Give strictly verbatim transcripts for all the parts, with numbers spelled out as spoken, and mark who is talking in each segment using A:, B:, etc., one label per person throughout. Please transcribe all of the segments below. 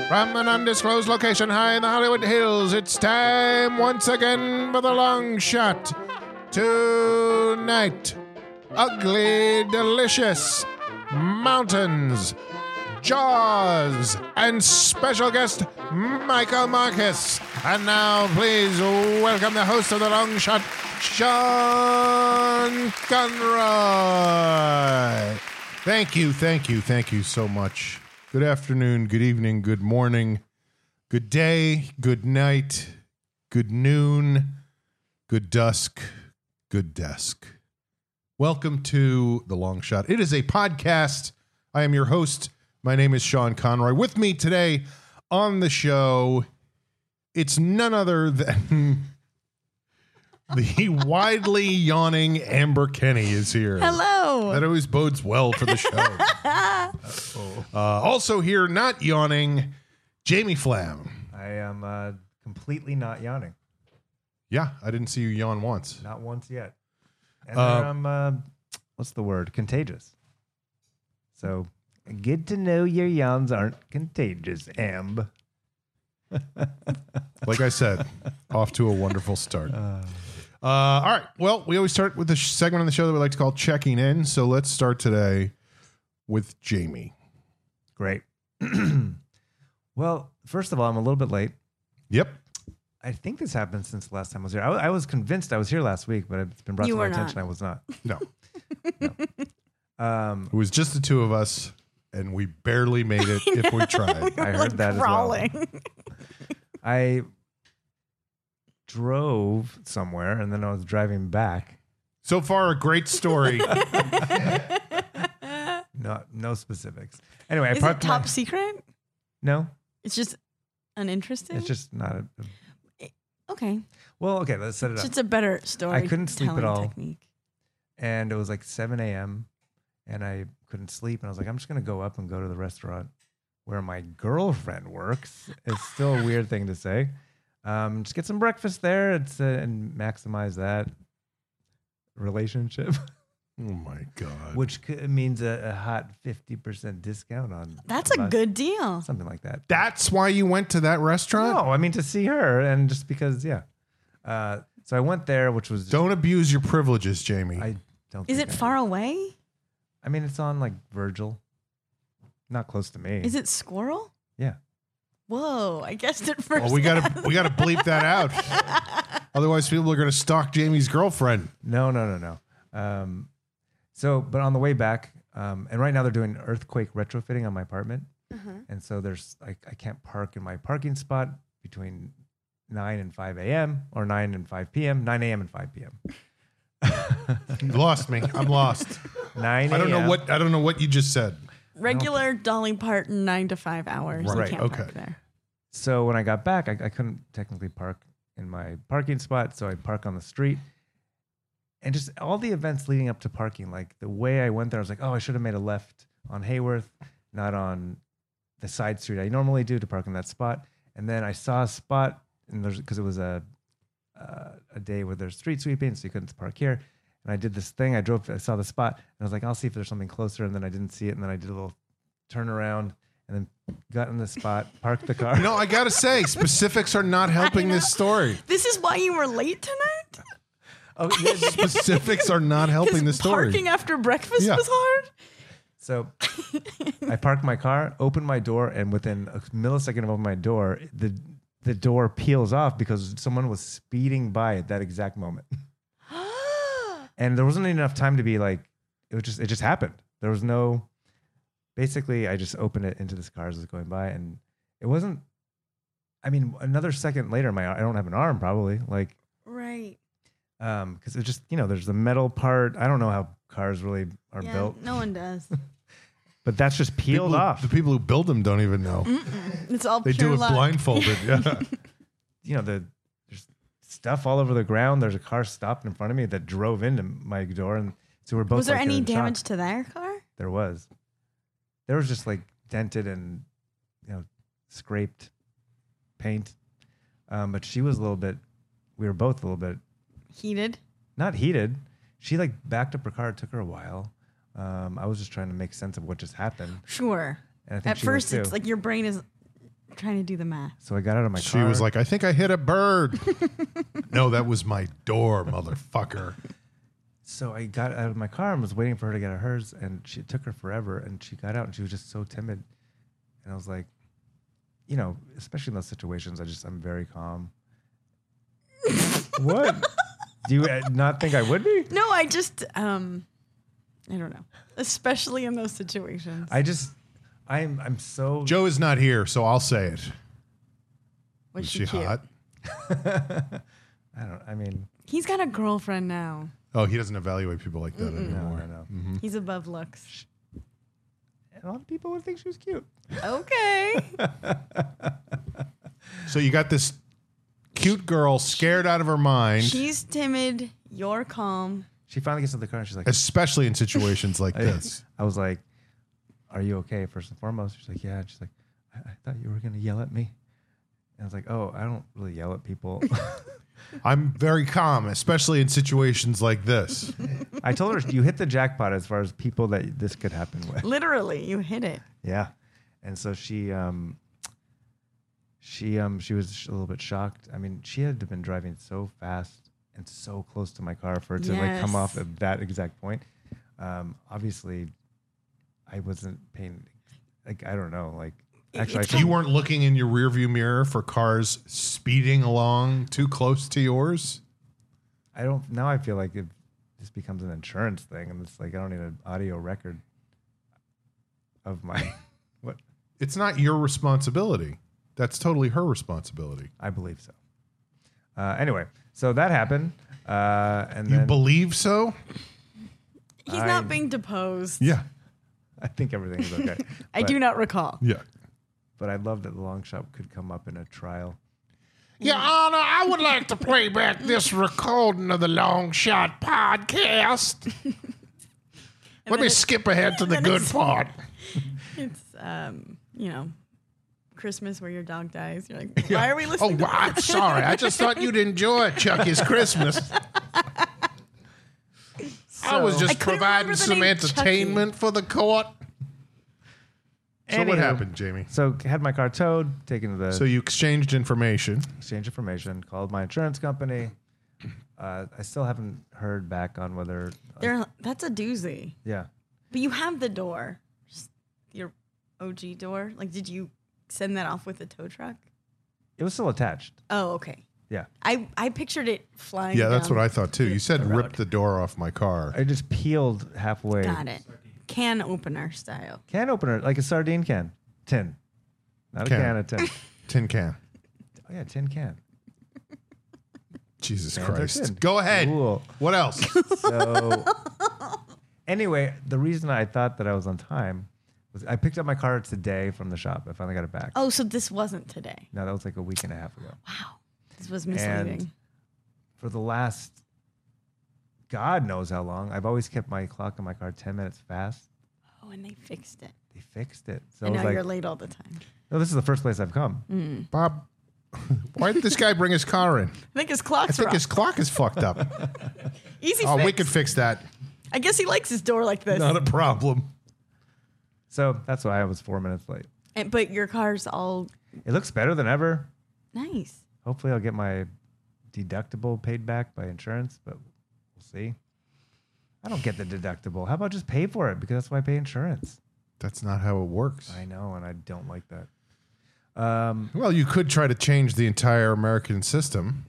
A: From an undisclosed location high in the Hollywood Hills, it's time once again for the long shot. Tonight, ugly, delicious, mountains, Jaws, and special guest Michael Marcus. And now, please welcome the host of the long shot, Sean Conroy. Thank you, thank you, thank you so much. Good afternoon, good evening, good morning, good day, good night, good noon, good dusk, good desk. Welcome to The Long Shot. It is a podcast. I am your host. My name is Sean Conroy. With me today on the show, it's none other than the widely yawning Amber Kenny is here.
B: Hello.
A: That always bodes well for the show. uh, also here, not yawning, Jamie Flam.
C: I am uh, completely not yawning.
A: Yeah, I didn't see you yawn once.
C: Not once yet. And
A: Uh,
C: I'm, uh, what's the word? Contagious. So, get to know your yawns aren't contagious, Amb.
A: Like I said, off to a wonderful start. Uh, all right. Well, we always start with the sh- segment on the show that we like to call checking in. So let's start today with Jamie.
C: Great. Well, first of all, I'm a little bit late.
A: Yep.
C: I think this happened since the last time I was here. I, I was convinced I was here last week, but it's been brought
B: You
C: to my
B: were not.
C: attention I was not.
A: No.
C: Um,
A: It was just the two of us, and we barely made it if we tried.
C: I heard that as well.
B: Crawling.
C: I drove somewhere, and then I was driving back.
A: So far, a great story.
C: No, no specifics. Anyway, I
B: Is it
C: parked
B: top
C: my,
B: secret?
C: No,
B: It's just uninteresting?
C: it's just not. A,
B: okay.
C: well, okay, let's set it
B: It's
C: up.
B: just a better story.
C: I couldn't sleep at all.
B: Technique.
C: And it was like seven a.m. and I couldn't sleep. And I was like, I'm just gonna go up and go to the restaurant where my girlfriend works. It's still a weird thing to say. Um, just get some breakfast there. It's uh, and maximize that relationship,
A: Oh, my God.
C: which c- means a, a hot fifty percent discount on.
B: That's a
C: bus-
B: good deal.
C: something like that.
A: That's why you went to that restaurant?
C: No, I mean to see her, and just because, yeah. Uh, so I went there, which was just,
A: Don't abuse your privileges, Jamie.
C: I don't.
B: Is
C: think
B: it
C: I
B: far
C: did.
B: away?
C: I mean, it's on like Virgil, not close to me.
B: Is it Squirrel?
C: Yeah.
B: Whoa, I guessed it first.
A: well, we gotta we gotta bleep that out. Otherwise, people are gonna stalk Jamie's girlfriend.
C: No, no, no, no. Um, so, but on the way back, um, and right now they're doing earthquake retrofitting on my apartment,
B: Uh-huh.
C: and so there's like I can't park in my parking spot between nine and five a.m. or nine and five p.m. nine a.m. and five p.m.
A: You lost me. I'm lost.
C: nine.
A: I don't know
C: a.m.
A: what I don't know what you just said.
B: Regular Dolly Parton nine to five hours. You
A: Right,
B: can't
A: okay.
B: park there.
C: So when I got back, I, I couldn't technically park in my parking spot, so I park on the street. And just all the events leading up to parking, like the way I went there, I was like, oh, I should have made a left on Hayworth, not on the side street I normally do to park in that spot. And then I saw a spot, and there's because it was a uh, a day where there's street sweeping, so you couldn't park here. And I did this thing. I drove, I saw the spot, and I was like, I'll see if there's something closer. And then I didn't see it, and then I did a little turnaround, and then got in the spot, parked the car.
A: No, I gotta say, specifics are not helping this story.
B: This is why you were late tonight?
C: Oh, yeah,
A: Specifics are not helping the
B: Because
A: story.
B: parking after breakfast
A: Yeah.
B: was hard?
C: So I parked my car, opened my door, and within a millisecond of opening my door, the the door peels off because someone was speeding by at that exact moment. And there wasn't enough time to be like, it was just, it just happened. There was no, basically I just opened it into this car as it was going by, and it wasn't, I mean, another second later, my, I don't have an arm probably, like,
B: Right.
C: um, cause it's just, you know, there's the metal part. I don't know how cars really are
B: Yeah,
C: built,
B: no one does.
C: but that's just peeled
A: People-
C: off.
A: The people who build them don't even know.
B: It's all
A: They
B: pure
A: do it
B: luck.
A: blindfolded. Yeah.
C: You know, the there's stuff all over the ground. There's a car stopped in front of me that drove into my door, and so we're both.
B: Was there
C: like,
B: any
C: in shock.
B: damage to their car?
C: There was. There was just like dented and, you know, scraped paint. Um, but she was a little bit. We were both a little bit
B: Heated?
C: not heated. She like backed up her car. It took her a while. Um, I was just trying to make sense of what just happened.
B: Sure.
C: And I think
B: At
C: she was
B: first, it's
C: too.
B: like your brain is trying to do the math.
C: So I got out of my
A: She
C: car.
A: was like, I think I hit a bird. No, that was my door, motherfucker.
C: So I got out of my car and was waiting for her to get out of hers, and she it took her forever. And she got out, and she was just so timid. And I was like, you know, especially in those situations, I just I'm very calm. What? Do you uh, not think I would be?
B: No, I just um, I don't know. Especially in those situations.
C: I just I'm I'm so
A: Joe is not here, so I'll say it.
B: Was
A: Is
B: she
A: she
B: cute?
A: hot?
C: I don't. I mean,
B: He's got a girlfriend now.
A: Oh, he doesn't evaluate people like that
C: no,
A: anymore.
C: no, no.
B: He's above looks.
C: A lot of people would think she was cute.
B: Okay.
A: So you got this cute girl scared out of her mind,
B: She's timid. You're calm.
C: She finally gets to the car and she's like,
A: especially in situations like
C: I,
A: this.
C: I was like, "Are you okay?" First and foremost, she's like, "Yeah." And she's like, I, "I thought you were gonna yell at me." And I was like, "Oh, I don't really yell at people."
A: I'm very calm, especially in situations like this.
C: I told her you hit the jackpot as far as people that this could happen with.
B: Literally, you hit it.
C: Yeah, and so she, um, she, um, she was a little bit shocked. I mean, she had been driving so fast and so close to my car for it to like come off
B: Yes.
C: at that exact point. Um, obviously, I wasn't paying. Like I don't know. Like actually, I
B: It's
C: should,
A: You weren't looking in your rearview mirror for cars speeding along too close to yours?
C: I don't. Now I feel like it, this becomes an insurance thing, and it's like I don't need an audio record of my what
A: It's not your responsibility. That's totally her responsibility.
C: I believe so. Uh, anyway, so that happened, uh, and
A: You
C: then
A: believe so?
B: He's
C: I-
B: not being deposed.
A: Yeah.
C: I think everything is okay.
B: I
C: But-
B: do not recall.
A: Yeah.
C: But I love that the long shot could come up in a trial.
A: Your Honor, I would like to play back this recording of the Long Shot podcast. Let
B: then
A: me
B: it-
A: skip ahead to the
B: then
A: good
B: it's-
A: part.
B: It's um, you know, Christmas where your dog dies. You're like, why are we listening?
A: Oh,
B: to
A: well, I'm sorry. I just thought you'd enjoy Chucky's Christmas. I was
C: So-
B: I
A: just
B: couldn't
A: providing
B: remember the
A: some
B: name
A: entertainment for the court. So what
C: Anywho,
A: happened, Jamie?
C: So had my car towed, taken to the
A: So you exchanged information.
C: exchange information, called my insurance company. Uh, I still haven't heard back on whether.
B: They're, that's a doozy.
C: yeah.
B: But you have the door, just your O G door. Like, did you send that off with a tow truck?
C: It was still attached.
B: Oh, okay.
C: Yeah.
B: I, I pictured it flying.
A: Yeah, that's
B: down
A: what I thought too. You said
B: the
A: rip
B: road.
A: the door off my car.
C: I just peeled halfway.
B: Got it. Can opener style.
C: Can opener, like a sardine can. Tin. Not a
A: Can.
C: can, a tin.
A: Tin can.
C: Oh, yeah, tin can.
A: Jesus
C: Cans are
A: Christ.
C: tin.
A: Go ahead.
C: Cool.
A: What else?
C: So, anyway, the reason I thought that I was on time was I picked up my car today from the shop. I finally got it back.
B: Oh, so this wasn't today.
C: No, that was like a week and a half ago.
B: Wow. This was misleading.
C: For the last, God knows how long, I've always kept my clock on my car ten minutes fast.
B: Oh, and they fixed it.
C: They fixed it. So
B: and
C: I was
B: now
C: like,
B: you're late all the time.
C: no, this is the first place I've come.
A: Bob, why did this guy bring his car in?
B: I think his
A: I
B: clock's
A: think
B: wrong.
A: his clock is fucked up.
B: Easy
A: Oh,
B: fix.
A: we can fix that.
B: I guess he likes his door like this.
A: Not a problem.
C: So that's why I was four minutes late.
B: And, but your car's all
C: It looks better than ever.
B: nice.
C: Hopefully, I'll get my deductible paid back by insurance, but we'll see. I don't get the deductible. How about just pay for it? Because that's why I pay insurance.
A: That's not how it works.
C: I know, and I don't like that. Um,
A: Well, you could try to change the entire American system.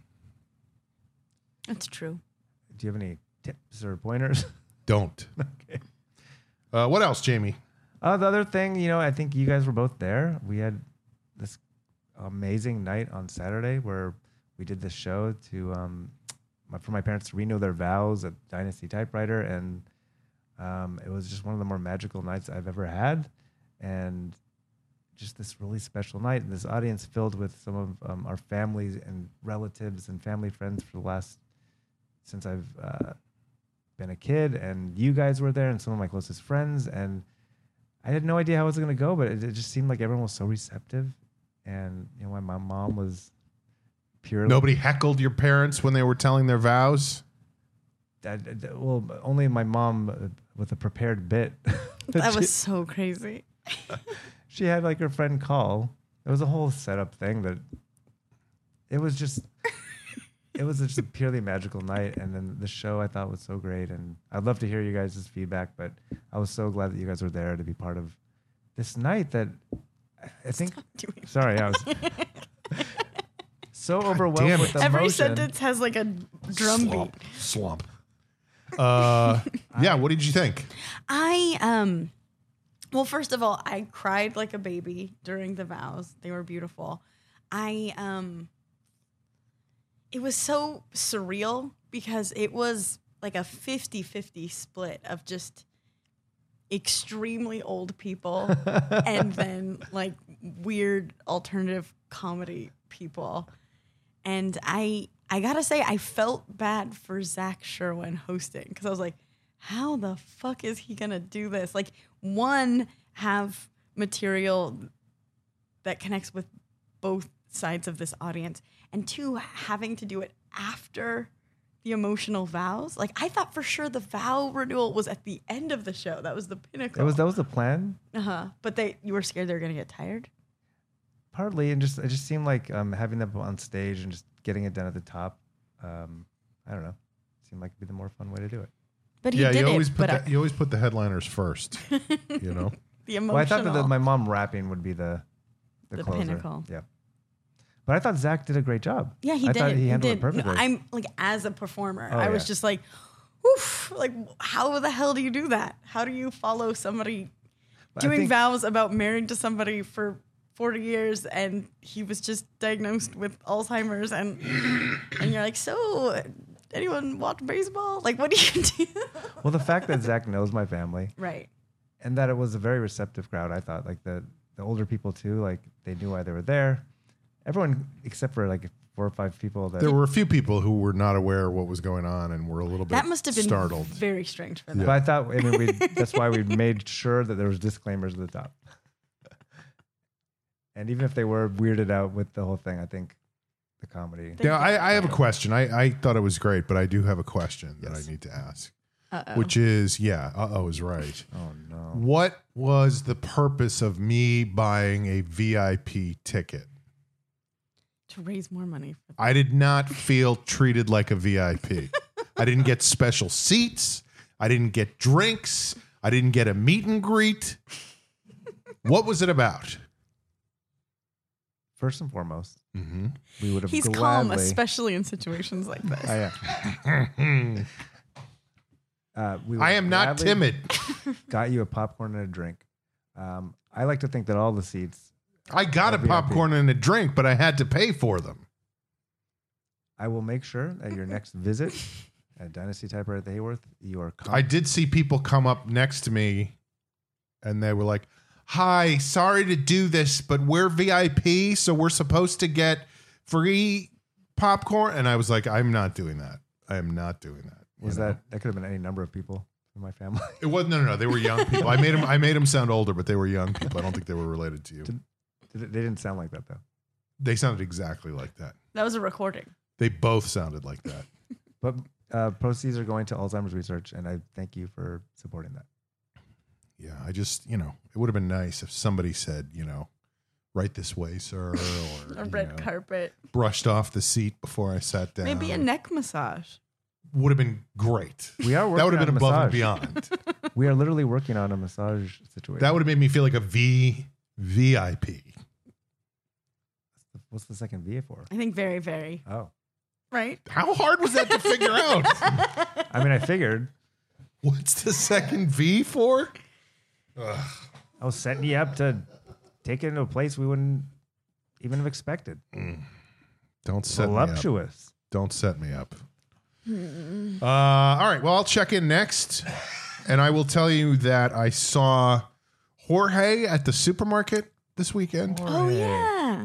B: That's true.
C: do you have any tips or pointers?
A: Don't.
C: Okay.
A: Uh, what else, Jamie?
C: Uh, the other thing, you know, I think you guys were both there. We had this amazing night on Saturday where we did this show to um, my, for my parents to renew their vows at Dynasty Typewriter, and um, it was just one of the more magical nights I've ever had, and just this really special night. And this audience filled with some of um, our families and relatives and family friends for the last since I've uh, been a kid, and you guys were there, and some of my closest friends, and I had no idea how it was going to go, but it, it just seemed like everyone was so receptive. And, you know, my mom was purely...
A: Nobody heckled your parents when they were telling their vows?
C: I, I- well, only my mom uh, with a prepared bit.
B: That
C: she,
B: was so crazy.
C: she had like her friend call It was a whole setup thing that it was just it was just a purely magical night. And then the show I thought was so great. And I'd love to hear you guys' feedback, but I was so glad that you guys were there to be part of this night that I think,
B: doing
C: sorry, I was so overwhelmed
A: damn
C: with
A: it.
C: the
B: Every
C: emotion.
B: sentence has like a drum
A: slump,
B: beat.
A: slump. Uh, yeah. What did you think?
B: I um well, first of all, I cried like a baby during the vows. They were beautiful. I um it was so surreal because it was like a fifty-fifty split of just extremely old people and then like weird alternative comedy people. And I I gotta say, I felt bad for Zach Sherwin hosting because I was like, how the fuck is he gonna do this? Like, one, have material that connects with both sides of this audience, and two, having to do it after the emotional vows. Like, I thought for sure the vow renewal was at the end of the show. That was the pinnacle.
C: It was that was the plan,
B: uh-huh. But they you were scared they were gonna get tired?
C: partly, and just it just seemed like um, having them on stage and just getting it done at the top. Um, I don't know, seemed like it'd be the more fun way to do it.
B: But he
A: Yeah,
B: did
A: you always
B: it.
A: put
B: But
A: the, you always put the headliners first. You know.
B: the emotional.
C: Well, I thought that the, my mom rapping would be the the,
B: The
C: closer.
B: pinnacle.
C: Yeah, but I thought Zach did a great job.
B: Yeah, he
C: I
B: did.
C: thought he
B: He
C: handled
B: did.
C: it perfectly.
B: No, I'm like, as a performer,
C: Oh,
B: I was
C: yeah.
B: just like, oof, like, how the hell do you do that? How do you follow somebody
C: But I
B: doing
C: think-
B: vows about married to somebody for forty years and he was just diagnosed with Alzheimer's and and you're like, so anyone watch baseball? Like, what do you do?
C: Well, the fact that Zach knows my family
B: Right.
C: and that it was a very receptive crowd, I thought, like the the older people too, like they knew why they were there. Everyone except for like four or five people that.
A: There were a few people who were not aware of what was going on and were a little bit
B: That must have been
A: startled.
B: very strange for them.
C: But I thought, I mean, we that's why we made sure that there was disclaimers at the top. And even if they were weirded out with the whole thing, I think the comedy.
A: Now, I, I have a question. I, I thought it was great, but I do have a question that
C: Yes.
A: I need to ask,
B: Uh-oh.
A: which is, yeah, uh-oh is right.
C: Oh no!
A: What was the purpose of me buying a V I P ticket?
B: To raise more money for them.
A: I did not feel treated like a V I P. I didn't get special seats. I didn't get drinks. I didn't get a meet and greet. What was it about?
C: First and foremost,
A: Mm-hmm.
C: we would have
B: He's
C: gladly.
B: calm, especially in situations like this.
C: I am. Uh, we would
A: I am not
C: gladly
A: timid.
C: Got you a popcorn and a drink. Um, I like to think that all the seats.
A: I got a
C: V I P.
A: popcorn and a drink, but I had to pay for them.
C: I will make sure at your next visit at Dynasty Typewriter at the Hayworth, you are. Com-
A: I did see people come up next to me and they were like, hi, sorry to do this, but we're V I P, so we're supposed to get free popcorn. And I was like, I'm not doing that. I am not doing that. You
C: Was
A: know?
C: that that could have been any number of people in my family?
A: It was no, no, no. They were young people. I made them. I made them sound older, but they were young people. I don't think they were related to you.
C: Did- Did it- they didn't sound like that though.
A: They sounded exactly like that.
B: That was a recording.
A: They both sounded like that.
C: But uh, proceeds are going to Alzheimer's research, and I thank you for supporting that.
A: Yeah, I just, you know, it would have been nice if somebody said, you know, right this way, sir, or
B: A
A: you
B: red
A: know,
B: carpet.
A: brushed off the seat before I sat down.
B: Maybe a neck massage.
A: would have been great.
C: We are working
A: That would have
C: on
A: been
C: a
A: above and
C: massage.
A: beyond.
C: We are literally working on a massage situation.
A: That would have made me feel like a V V I P.
C: What's the second V for?
B: I think very, very.
C: Oh,
B: Right?
A: How hard was that to figure out?
C: I mean, I figured
A: What's the second V for?
C: I was setting you up to take it into a place we wouldn't even have expected.
A: Don't set me up.
C: Voluptuous.
A: Don't set me up. Uh, all right. Well, I'll check in next, and I will tell you that I saw Jorge at the supermarket this weekend.
B: Oh, yeah.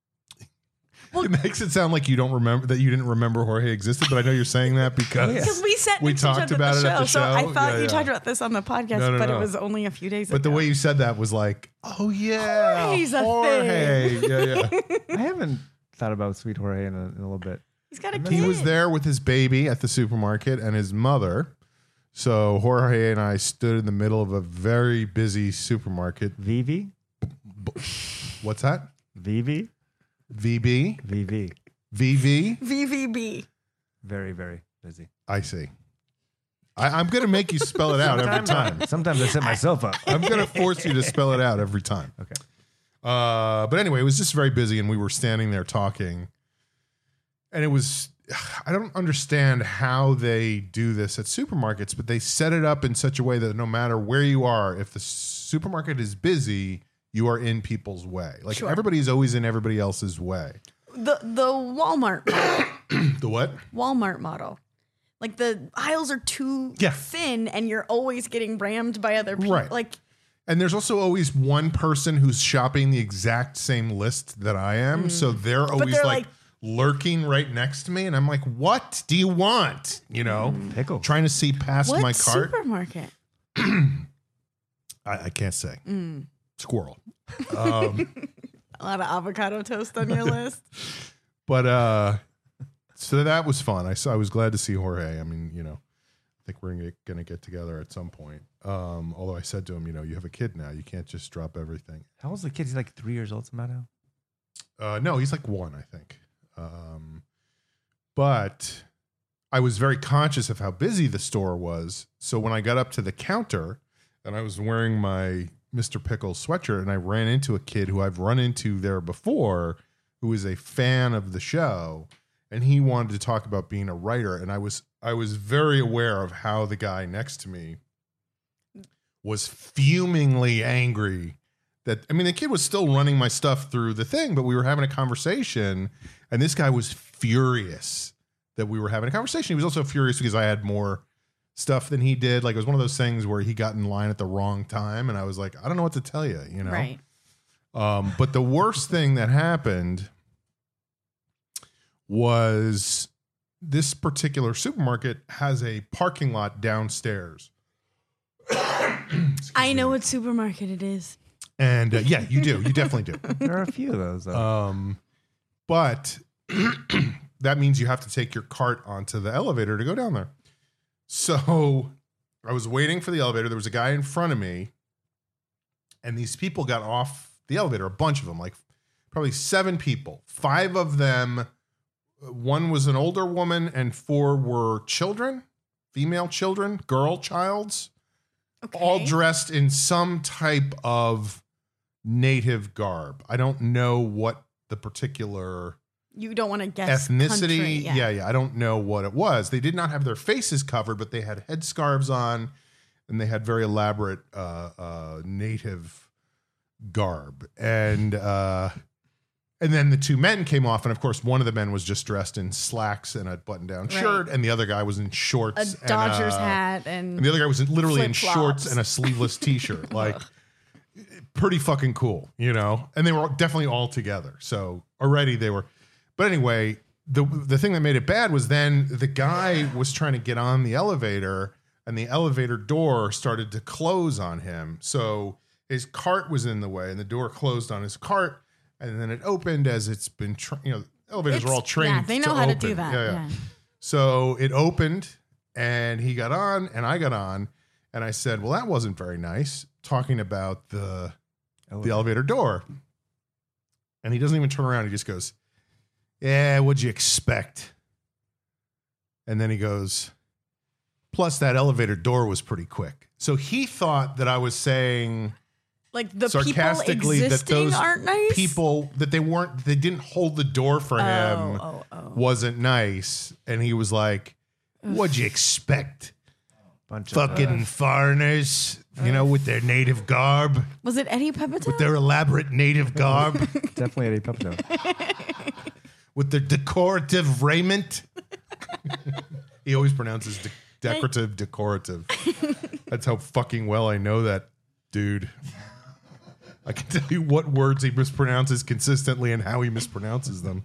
A: It makes it sound like you don't remember that you didn't remember Jorge existed, but I know you're saying that because
B: Because we sat
A: We
B: next to each
A: talked
B: other
A: about
B: at
A: it
B: the
A: at
B: show.
A: the
B: So I
A: show.
B: thought
A: Yeah,
B: you
A: yeah.
B: talked about this on the podcast,
A: No, no,
B: but
A: no.
B: it was only a few days
A: But
B: ago.
A: the way you said that was like, oh yeah,
B: Jorge's a
A: Jorge. Yeah, yeah.
C: I haven't thought about Sweet Jorge in a, in a little bit.
B: He's got a kid.
A: He was there with his baby at the supermarket and his mother. So Jorge and I stood in the middle of a very busy supermarket.
C: Vivi?
A: What's that?
C: V V?
A: V B?
C: V V.
A: V V?
B: V V B.
C: Very, very busy.
A: I see. I, I'm going to make you spell it out every time.
C: Sometimes I set myself up.
A: I'm going to force you to spell it out every time.
C: Okay.
A: Uh, but anyway, it was just very busy, and we were standing there talking. And it was, I don't understand how they do this at supermarkets, but they set it up in such a way that no matter where you are, if the supermarket is busy, you are in people's way. Like
B: Sure.
A: everybody's always in everybody else's way.
B: The the Walmart model.
A: The what?
B: Walmart model. Like the aisles are too
A: Yeah.
B: thin and you're always getting rammed by other people.
A: Right.
B: Like
A: And there's also always one person who's shopping the exact same list that I am. So they're always
B: they're
A: like,
B: like-
A: lurking right next to me. And I'm like, what do you want? You know,
C: Pickle.
A: trying to see past
B: what
A: my cart.
B: supermarket?
A: I, I can't say. Squirrel. Um,
B: A lot of avocado toast on your list.
A: but uh, so that was fun. I saw, I was glad to see Jorge. I mean, you know, I think we're going to get together at some point. Um, although I said to him, you know, you have a kid now. You can't just drop everything.
C: How old's the kid? He's like three years old somehow now?
A: Uh, no, he's like one, I think. Um, but I was very conscious of how busy the store was. So when I got up to the counter and I was wearing my Mister Pickles sweatshirt and I ran into a kid who I've run into there before, who is a fan of the show, and he wanted to talk about being a writer. And I was, I was very aware of how the guy next to me was fumingly angry that, I mean, the kid was still running my stuff through the thing, but we were having a conversation, and this guy was furious that we were having a conversation. He was also furious because I had more stuff than he did. Like, it was one of those things where he got in line at the wrong time, and I was like, I don't know what to tell you, you know?
B: Right.
A: Um, but the worst thing that happened was this particular supermarket has a parking lot downstairs.
B: I know what supermarket it is.
A: And uh, yeah, you do. You definitely do.
C: There are a few of those, though.
A: Um, but that means you have to take your cart onto the elevator to go down there. So I was waiting for the elevator. There was a guy in front of me, and these people got off the elevator, a bunch of them, like probably seven people. Five of them, one was an older woman, and four were children, female children, girl childs,
B: Okay.
A: all dressed in some type of native garb. I don't know what the particular
B: You don't want to guess
A: ethnicity.
B: country,
A: Yeah. yeah, I don't know what it was. They did not have their faces covered, but they had headscarves on, and they had very elaborate uh, uh, native garb. And uh, and then the two men came off, and of course, one of the men was just dressed in slacks and a button-down
B: Right.
A: shirt, and the other guy was in shorts,
B: A Dodgers
A: and, uh,
B: hat and,
A: and the other guy was literally in
B: flip-flops.
A: shorts and a sleeveless T-shirt, like pretty fucking cool, you know. And they were definitely all together, so already they were. But anyway, the the thing that made it bad was then the guy was trying to get on the elevator, and the elevator door started to close on him. So his cart was in the way, and the door closed on his cart, and then it opened as it's been, tra- you know, elevators are all
B: It's-
A: trained.
B: yeah, they know how to do
A: open.
B: that,
A: Yeah, yeah. So it opened, and he got on, and I got on, and I said, "Well, that wasn't very nice." Talking about the the elevator door, and he doesn't even turn around. He just goes, "Yeah, what'd you expect?" And then he goes, "Plus, that elevator door was pretty quick." So he thought that I was saying
B: like the people
A: sarcastically that
B: existing
A: those
B: aren't nice.
A: people that they weren't, they didn't hold the door for him
B: oh, oh.
A: wasn't nice. And he was like, "What'd you expect?
C: Bunch
A: Fucking
C: of,
A: foreigners, you know, with their native garb,
B: Was it Eddie Pepitone?
A: with their elaborate native garb,
C: uh, definitely Eddie Pepitone.
A: with their decorative raiment." He always pronounces de- decorative, decorative. That's how fucking well I know that dude. I can tell you what words he mispronounces consistently and how he mispronounces them.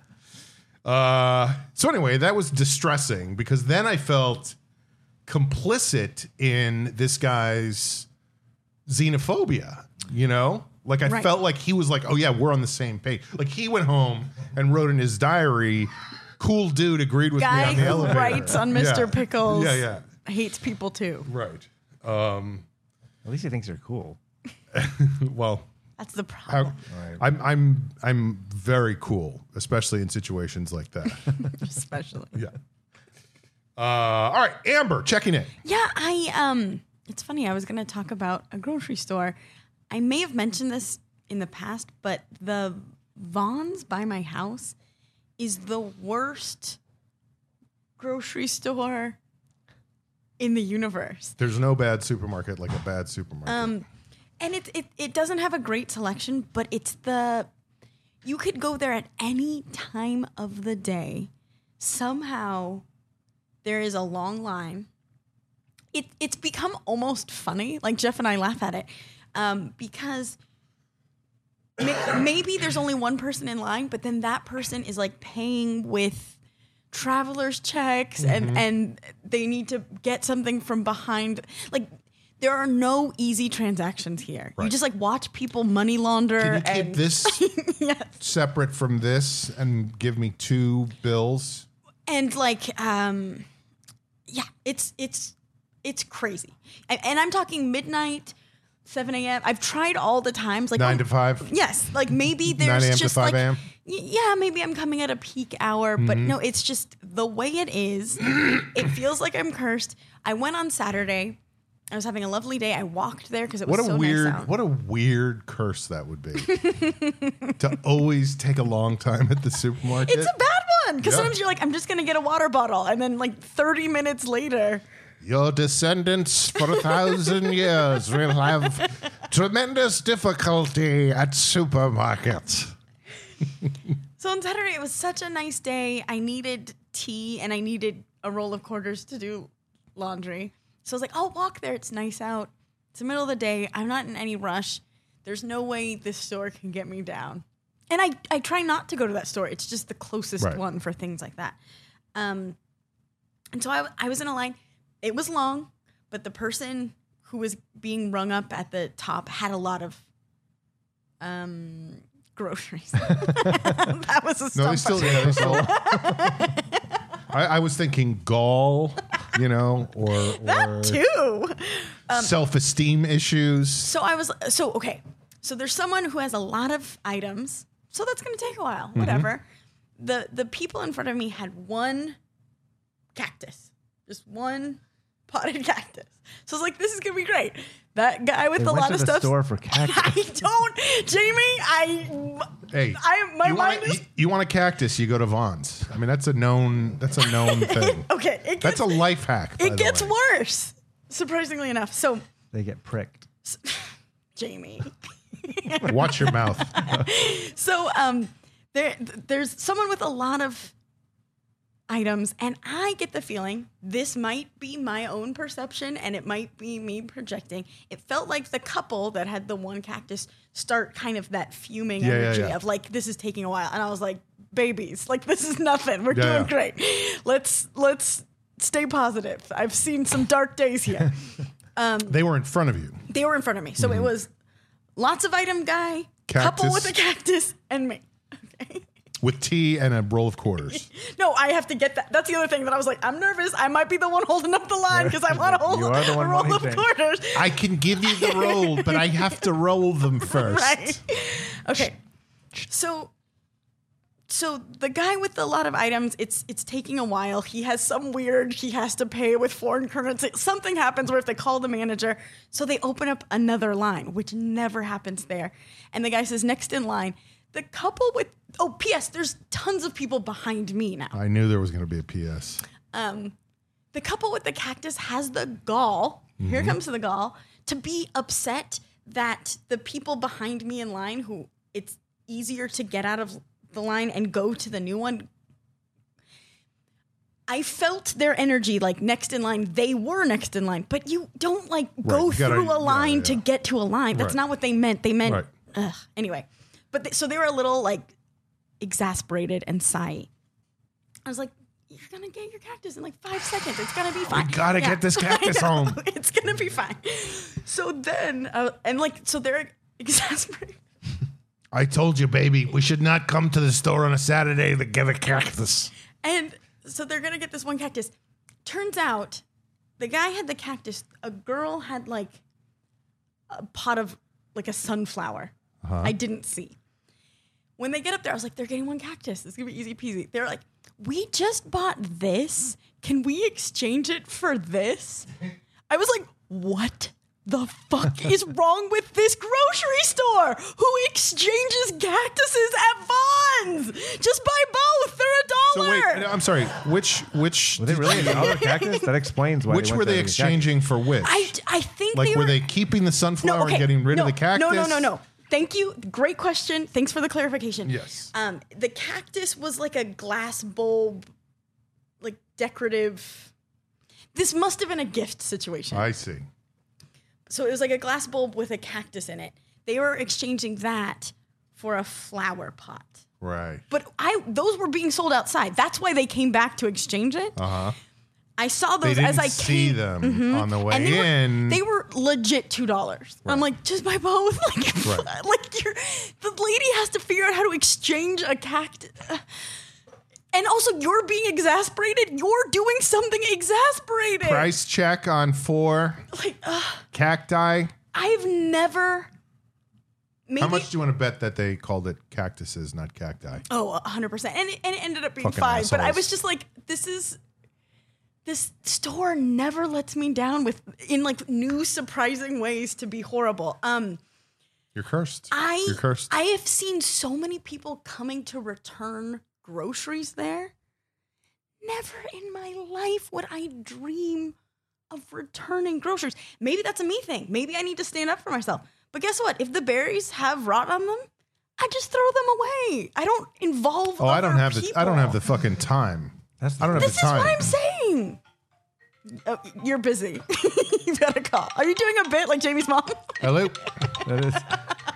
A: Uh, so anyway, that was distressing because then I felt complicit in this guy's xenophobia, you know? Like I
B: Right.
A: felt like he was like, "Oh yeah, we're on the same page." Like he went home and wrote in his diary, "Cool dude agreed with me
B: Guy
A: on the
B: who
A: elevator."
B: writes on Mister
A: Yeah.
B: Pickles.
A: Yeah, yeah.
B: Hates people too.
A: Right. Um,
C: At least he thinks you're cool.
A: well,
B: That's the
A: How,
B: problem.
C: Right.
A: I'm I'm I'm very cool, especially in situations like that.
B: Especially.
A: Yeah. Uh, all right, Amber, checking in.
B: Yeah, I um it's funny, I was gonna talk about a grocery store. I may have mentioned this in the past, but the Vons by my house is the worst grocery store in the universe.
A: There's no bad supermarket like a bad supermarket.
B: Um and it it it doesn't have a great selection, but it's the you could go there at any time of the day. Somehow there is a long line. It it's become almost funny. Like Jeff and I laugh at it um, because may, maybe there's only one person in line, but then that person is like paying with traveler's checks,
A: Mm-hmm.
B: and and they need to get something from behind. Like there are no easy transactions here. You
A: Right.
B: just like watch people money launder.
A: Can you keep
B: and
A: this
B: yes.
A: separate from this and give me two bills?
B: And like, um, yeah, it's it's it's crazy, and, and I'm talking midnight, seven a.m. I've tried all the times, like
A: Nine
B: oh,
A: to five?
B: Yes, like maybe
A: nine
B: there's
A: a.m. to
B: just
A: five
B: like,
A: a.m.?
B: y- yeah, maybe I'm coming at a peak hour, but no, it's just the way it is. It feels like I'm cursed. I went on Saturday. I was having a lovely day. I walked there because it was
A: What a
B: so
A: weird,
B: nice out.
A: what a weird curse that would be. To always take a long time at the supermarket.
B: It's a bad one because
A: Yeah.
B: sometimes you're like, I'm just gonna get a water bottle, and then like thirty minutes later.
A: Your descendants for a thousand years will have tremendous difficulty at supermarkets.
B: So on Saturday, it was such a nice day. I needed tea and I needed a roll of quarters to do laundry. So I was like, I'll walk there. It's nice out. It's the middle of the day. I'm not in any rush. There's no way this store can get me down. And I, I try not to go to that store. It's just the closest
A: Right.
B: one for things like that. Um, and so I, I was in a line. It was long, but the person who was being rung up at the top had a lot of um, groceries. That was a
A: No, they
B: stump.
A: still. Yeah, they still I, I was thinking gall, you know, or, or
B: That too.
A: self-esteem issues.
B: So I was so okay. So there's someone who has a lot of items. So that's going to take a while.
A: Mm-hmm.
B: Whatever. The the people in front of me had one cactus. Just one potted cactus. So I was like, this is going to be great. That guy with
C: They
B: a
C: went
B: lot
C: to
B: of
C: the
B: stuff.
C: store for cactus.
B: I don't, Jamie. I,
A: Hey,
B: I my
A: you
B: mind
A: want,
B: is
A: you, you want a cactus? You go to Vaughn's. I mean, that's a known. That's a known thing.
B: okay. It gets
A: That's a life hack. by
B: it
A: the
B: gets
A: way.
B: worse. Surprisingly enough. So
C: They get pricked.
B: Jamie.
A: Watch your mouth.
B: So um, there, there's someone with a lot of items, and I get the feeling this might be my own perception, and it might be me projecting. It felt like the couple that had the one cactus start kind of that fuming
A: Yeah, yeah,
B: energy
A: yeah.
B: of like, this is taking a while, and I was like, babies, like this is nothing. We're
A: Yeah,
B: doing
A: yeah.
B: great. Let's let's stay positive. I've seen some dark days here.
A: They were in front of you.
B: They were in front of me, so it was lots of item guy, couple
A: Cactus.
B: with a cactus, and me. Okay.
A: With tea and a roll of quarters.
B: No, I have to get that. That's the other thing that I was like, I'm nervous. I might be the one holding up the line because I want to hold
C: You are the
B: a
C: one
B: roll
C: wanting
B: of
C: change.
B: quarters.
A: I can give you the roll, but I have to roll them first.
B: Right. Okay. So, so the guy with a lot of items, it's it's taking a while. He has some weird. He has to pay with foreign currency. Something happens where if they call the manager, so they open up another line, which never happens there. And the guy says, next in line, the couple with oh, P S. There's tons of people behind me now.
A: I knew there was going to be a P S.
B: The couple with the cactus has the gall, here comes the gall, to be upset that the people behind me in line, who it's easier to get out of the line and go to the new one. I felt their energy, like next in line. They were next in line, but you don't like go
A: you gotta-
B: through a
A: yeah,
B: line
A: yeah.
B: to get to a line. That's
A: Right.
B: not what they meant. They meant,
A: Right.
B: ugh. Anyway. But they, so they were a little like exasperated and sighy. I was like, you're gonna get your cactus in like five seconds. It's gonna be fine.
A: gotta get this cactus
B: I know.
A: home.
B: It's gonna be fine. So then, uh, and like, so they're exasperated.
A: I told you, baby, we should not come to the store on a Saturday to get a cactus.
B: And so they're gonna get this one cactus. Turns out, the guy had the cactus. A girl had like a pot of like a sunflower.
A: Uh-huh.
B: I didn't see. When they get up there, I was like, they're getting one cactus. It's going to be easy peasy. They're like, we just bought this. Can we exchange it for this? I was like, what the fuck is wrong with this grocery store? Who exchanges cactuses at Vons? Just buy both. They're a
A: So
B: dollar.
A: wait, I'm sorry. Which which
C: Were they really an other cactus? That explains why.
A: which
C: they went
A: were
C: there
A: they
C: to get
A: exchanging for which?
B: I, I think
A: like
B: they
A: were,
B: were.
A: they keeping the sunflower
B: no, okay.
A: and getting rid
B: no,
A: of the cactus?
B: No, no, no, no. Thank you. Great question. Thanks for the clarification.
A: Yes.
B: Um, the cactus was like a glass bulb, like decorative. This must have been a gift situation.
A: I see.
B: So it was like a glass bulb with a cactus in it. They were exchanging that for a flower pot.
A: Right.
B: But I those were being sold outside. That's why they came back to exchange it.
A: Uh-huh.
B: I saw
A: They
B: those
A: didn't
B: as I
A: see
B: came.
A: them on the way
B: And they
A: in.
B: were, they were legit two dollars. I'm
A: Right.
B: like, just buy both. Like,
A: Right.
B: like you're, the lady has to figure out how to exchange a cactus. And also, you're being exasperated. You're doing something exasperated.
A: Price check on four
B: Like, uh,
A: cacti.
B: I've never. Maybe,
A: How much do you want to bet that they called it cactuses, not cacti?
B: Oh, one hundred percent. And, it- and it ended up being
A: Fucking
B: five. But I
A: assholes.
B: was just like, this is. This store never lets me down with in like new surprising ways to be horrible. Um,
A: You're cursed.
B: I
A: You're cursed.
B: I have seen so many people coming to return groceries there. Never in my life would I dream of returning groceries. Maybe that's a me thing. Maybe I need to stand up for myself. But guess what? If the berries have rot on them, I just throw them away. I don't involve.
A: oh, I don't
B: other
A: have the.
B: people.
A: I don't have the fucking time.
C: That's
A: I don't have
B: This
A: the
B: is
A: time.
B: what I'm saying. Oh, you're busy. You've got a call. Are you doing a bit like Jamie's mom?
A: Hello.
C: That is.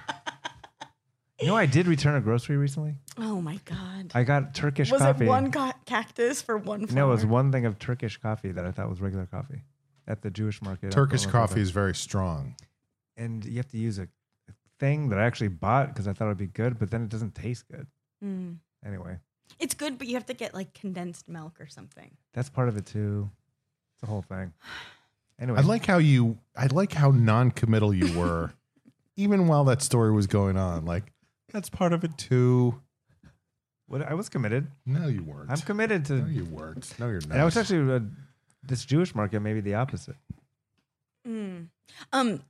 C: You know, I did return a grocery recently.
B: Oh my god.
C: I got Turkish
B: Was
C: coffee.
B: it one ca- cactus for one flower?
C: No, it was one thing of Turkish coffee that I thought was regular coffee at the Jewish market.
A: Turkish
C: Up on
A: coffee
C: Roosevelt.
A: is very strong.
C: And you have to use a thing that I actually bought because I thought it'd be good, but then it doesn't taste good.
B: Mm.
C: Anyway,
B: It's good, but you have to get like condensed milk or something.
C: that's part of it too. It's the whole thing. Anyway,
A: I like how you. I like how non-committal you were, even while that story was going on. Like that's part of it too.
C: what I was committed.
A: No, you weren't.
C: I'm committed to.
A: No, you weren't. No, you're not.
C: And I was actually uh, this Jewish market, maybe the opposite.
B: Mm. Um,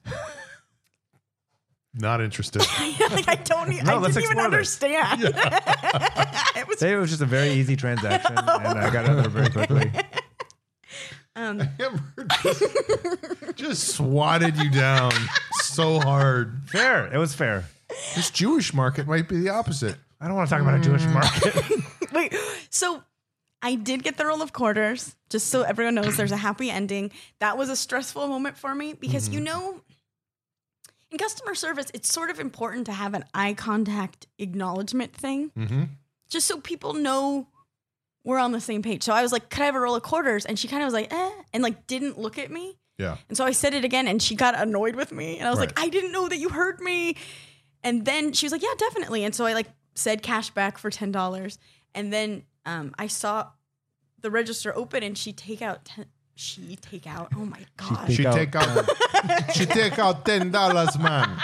A: not interested.
B: like I don't. e-
C: No,
B: I
C: let's
B: didn't even
C: explore this.
B: understand. it was.
C: Today it was just a very easy transaction, and I got out of there very quickly.
B: Um,
A: Amber just, just swatted you down so hard.
C: Fair. It was fair.
A: This Jewish market might be the opposite.
C: I don't want to talk about a Jewish market.
B: wait. So I did get the roll of quarters, just so everyone knows there's a happy ending. That was a stressful moment for me because
A: Mm-hmm.
B: you know, in customer service, it's sort of important to have an eye contact acknowledgement thing,
A: Mm-hmm.
B: just so people know we're on the same page. So I was like, could I have a roll of quarters? And she kind of was like, eh, and like didn't look at me.
A: Yeah.
B: And so I said it again and she got annoyed with me. And I was
A: Right.
B: like, I didn't know that you heard me. And then she was like, yeah, definitely. And so I like said cash back for ten dollars. And then um, I saw the register open and she take out, ten, she take out, oh my gosh.
A: She
C: out,
A: take out. she take out ten dollars, man.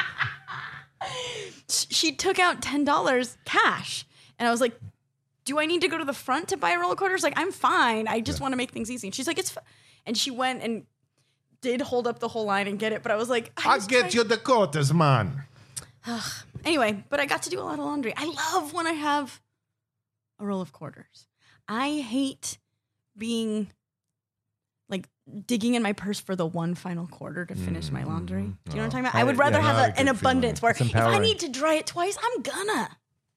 B: She took out ten dollars cash. And I was like, do I need to go to the front to buy a roll of quarters? Like, I'm fine. I just want to make things easy. And she's like, it's fine. And she went and did hold up the whole line and get it. But I was like, I
A: I'll
B: was
A: get
B: trying-
A: you the quarters, man.
B: Anyway, but I got to do a lot of laundry. I love when I have a roll of quarters. I hate being like digging in my purse for the one final quarter to finish my laundry. Do you know what I'm talking about? I would
C: Yeah,
B: rather
A: not
B: have
A: a
B: a, an
A: good
B: abundance
A: feeling.
B: where
C: It's
B: if I
C: empowering.
B: need to dry it twice, I'm gonna.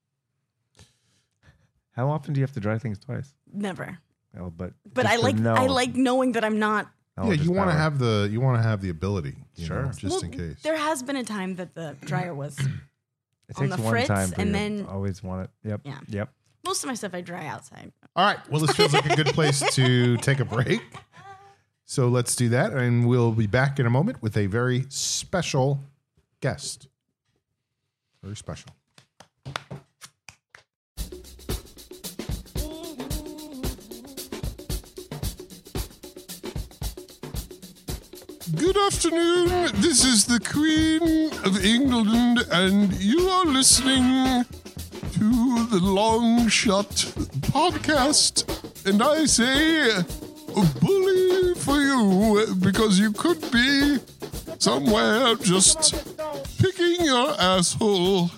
C: How often do you have to dry things twice?
B: Never.
C: Oh, but
B: But
C: just
B: I
C: to
B: like
C: know.
B: I like knowing that I'm not.
C: Oh,
A: yeah,
C: just
A: you want to
C: power.
A: have the you want to have the ability, you
C: Sure.
A: know, just
B: Well,
A: in case.
B: There has been a time that the dryer was
C: It
B: on
C: takes
B: the
C: one
B: fritz,
C: time, but
B: and
C: you
B: then-
C: always want it. Yep.
B: Yeah.
C: Yep.
B: most of my stuff I dry outside.
A: All right. Well, this feels like a good place to take a break. So let's do that, and we'll be back in a moment with a very special guest. Very special. Good
D: afternoon. This is the Queen of England, and you are listening to the Long Shot podcast. And I say, bully for you, because you could be somewhere just picking your asshole.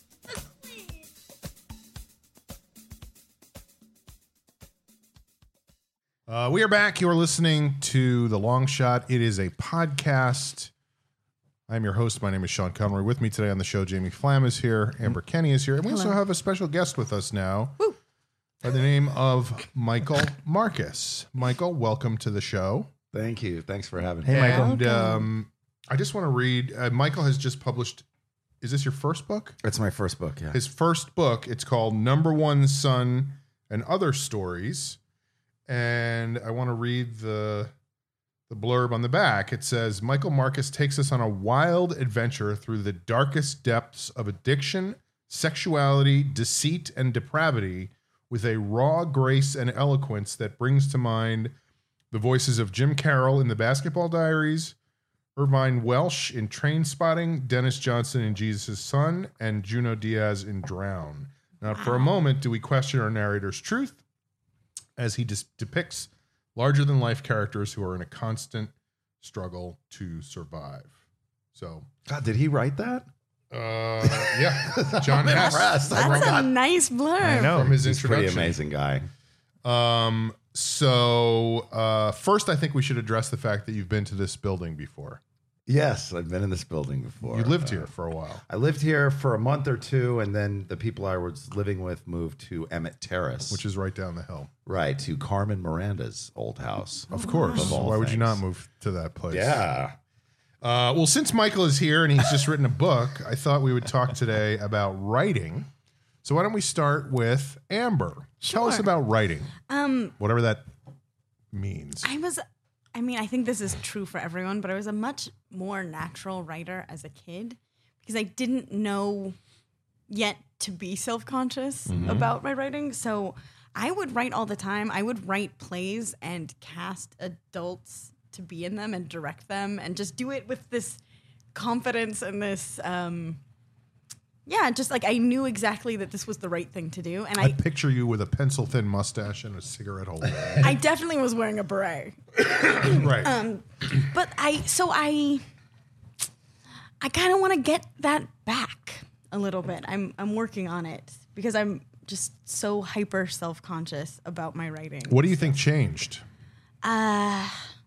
A: Uh, we are back. You are listening to The Long Shot. It is a podcast. I'm your host. My name is Sean Conroy. With me today on the show, Jamie Flam is here. Amber Kenny is here. And we
B: Hello.
A: also have a special guest with us now
B: Woo.
A: by the name of Michael Marcus. Michael, welcome to the show.
E: Thank you. Thanks for having
C: Hey,
E: me.
C: Michael.
A: And um, I just want to read. Uh, Michael has just published. Is this your first book?
E: It's my first book, yeah.
A: His first book. It's called Number One Son and Other Stories. And I want to read the the blurb on the back. It says, Michael Marcus takes us on a wild adventure through the darkest depths of addiction, sexuality, deceit, and depravity with a raw grace and eloquence that brings to mind the voices of Jim Carroll in The Basketball Diaries, Irvine Welsh in Train Spotting, Dennis Johnson in Jesus' Son, and Juno Diaz in Drown. Not for a moment do we question our narrator's truth, as he dis- depicts larger-than-life characters who are in a constant struggle to survive. So,
E: God, did he write that?
A: uh, yeah, John
E: I'm
A: Hess
E: impressed. Oh
B: That's
E: my
B: a
E: God.
B: nice blurb.
C: I know.
A: from his
E: He's a pretty
A: introduction.
E: amazing guy.
A: Um, so, uh, first, I think we should address the fact that you've been to this building before.
E: Yes, I've been in this building before.
A: You lived
E: Uh,
A: here for a while.
E: I lived here for a month or two, and then the people I was living with moved to Emmett Terrace,
A: Which is right down the hill.
E: right to Carmen Miranda's old house.
A: Of course.
E: Of all
A: Why would you not
E: things.
A: move to that place?
E: Yeah.
A: Uh, well, since Michael is here and he's just written a book, I thought we would talk today about writing. So why don't we start with Amber? Tell us
B: Sure.
A: about writing,
B: Um,
A: whatever that means.
B: I was, I mean, I think this is true for everyone, but I was a much more natural writer as a kid because I didn't know yet to be self-conscious about my writing. So I would write all the time. I would write plays and cast adults to be in them and direct them and just do it with this confidence and this, um, yeah, just like I knew exactly that this was the right thing to do. And
A: I
B: I,
A: picture you with a pencil-thin mustache and a cigarette holder.
B: I definitely was wearing a beret.
A: Right.
B: Um, But I, so I, I kind of want to get that back a little bit. I'm, I'm working on it because I'm just so hyper self-conscious about my writing.
A: What do you think changed?
B: Uh,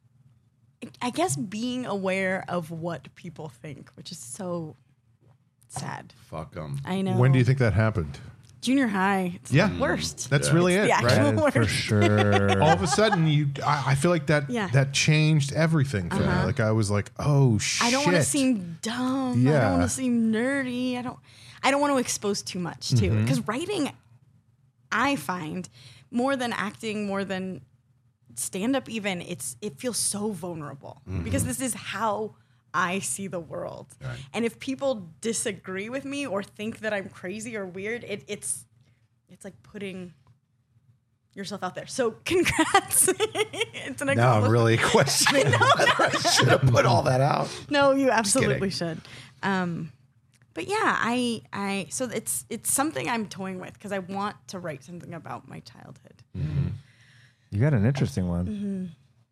B: I guess being aware of what people think, which is so sad.
E: Fuck them.
B: I know.
A: When do you think that happened?
B: Junior high. It's
A: Yeah.
B: the worst.
A: That's really
B: It's
A: it,
B: the actual
A: right?
C: That is for
B: worst.
C: sure.
A: All of a sudden, you. I, I feel like that
B: Yeah.
A: that changed everything for me.
B: Uh-huh.
A: Like I was like, oh shit.
B: I don't want to seem dumb. I
A: Yeah.
B: don't want to seem nerdy. I don't. I don't want to expose too much too,
A: Mm-hmm.
B: because writing, I find, more than acting, more than stand up, even it's it feels so vulnerable because this is how I see the world,
E: Right.
B: and if people disagree with me or think that I'm crazy or weird, it, it's it's like putting yourself out there. So congrats! It's an
E: Now I'm
B: accomplishment.
E: really questioning whether I should have put all that out.
B: No, you absolutely
E: kidding.
B: should. Um, but yeah, I, I, so it's it's something I'm toying with because I want to write something about my childhood.
C: You got an interesting one.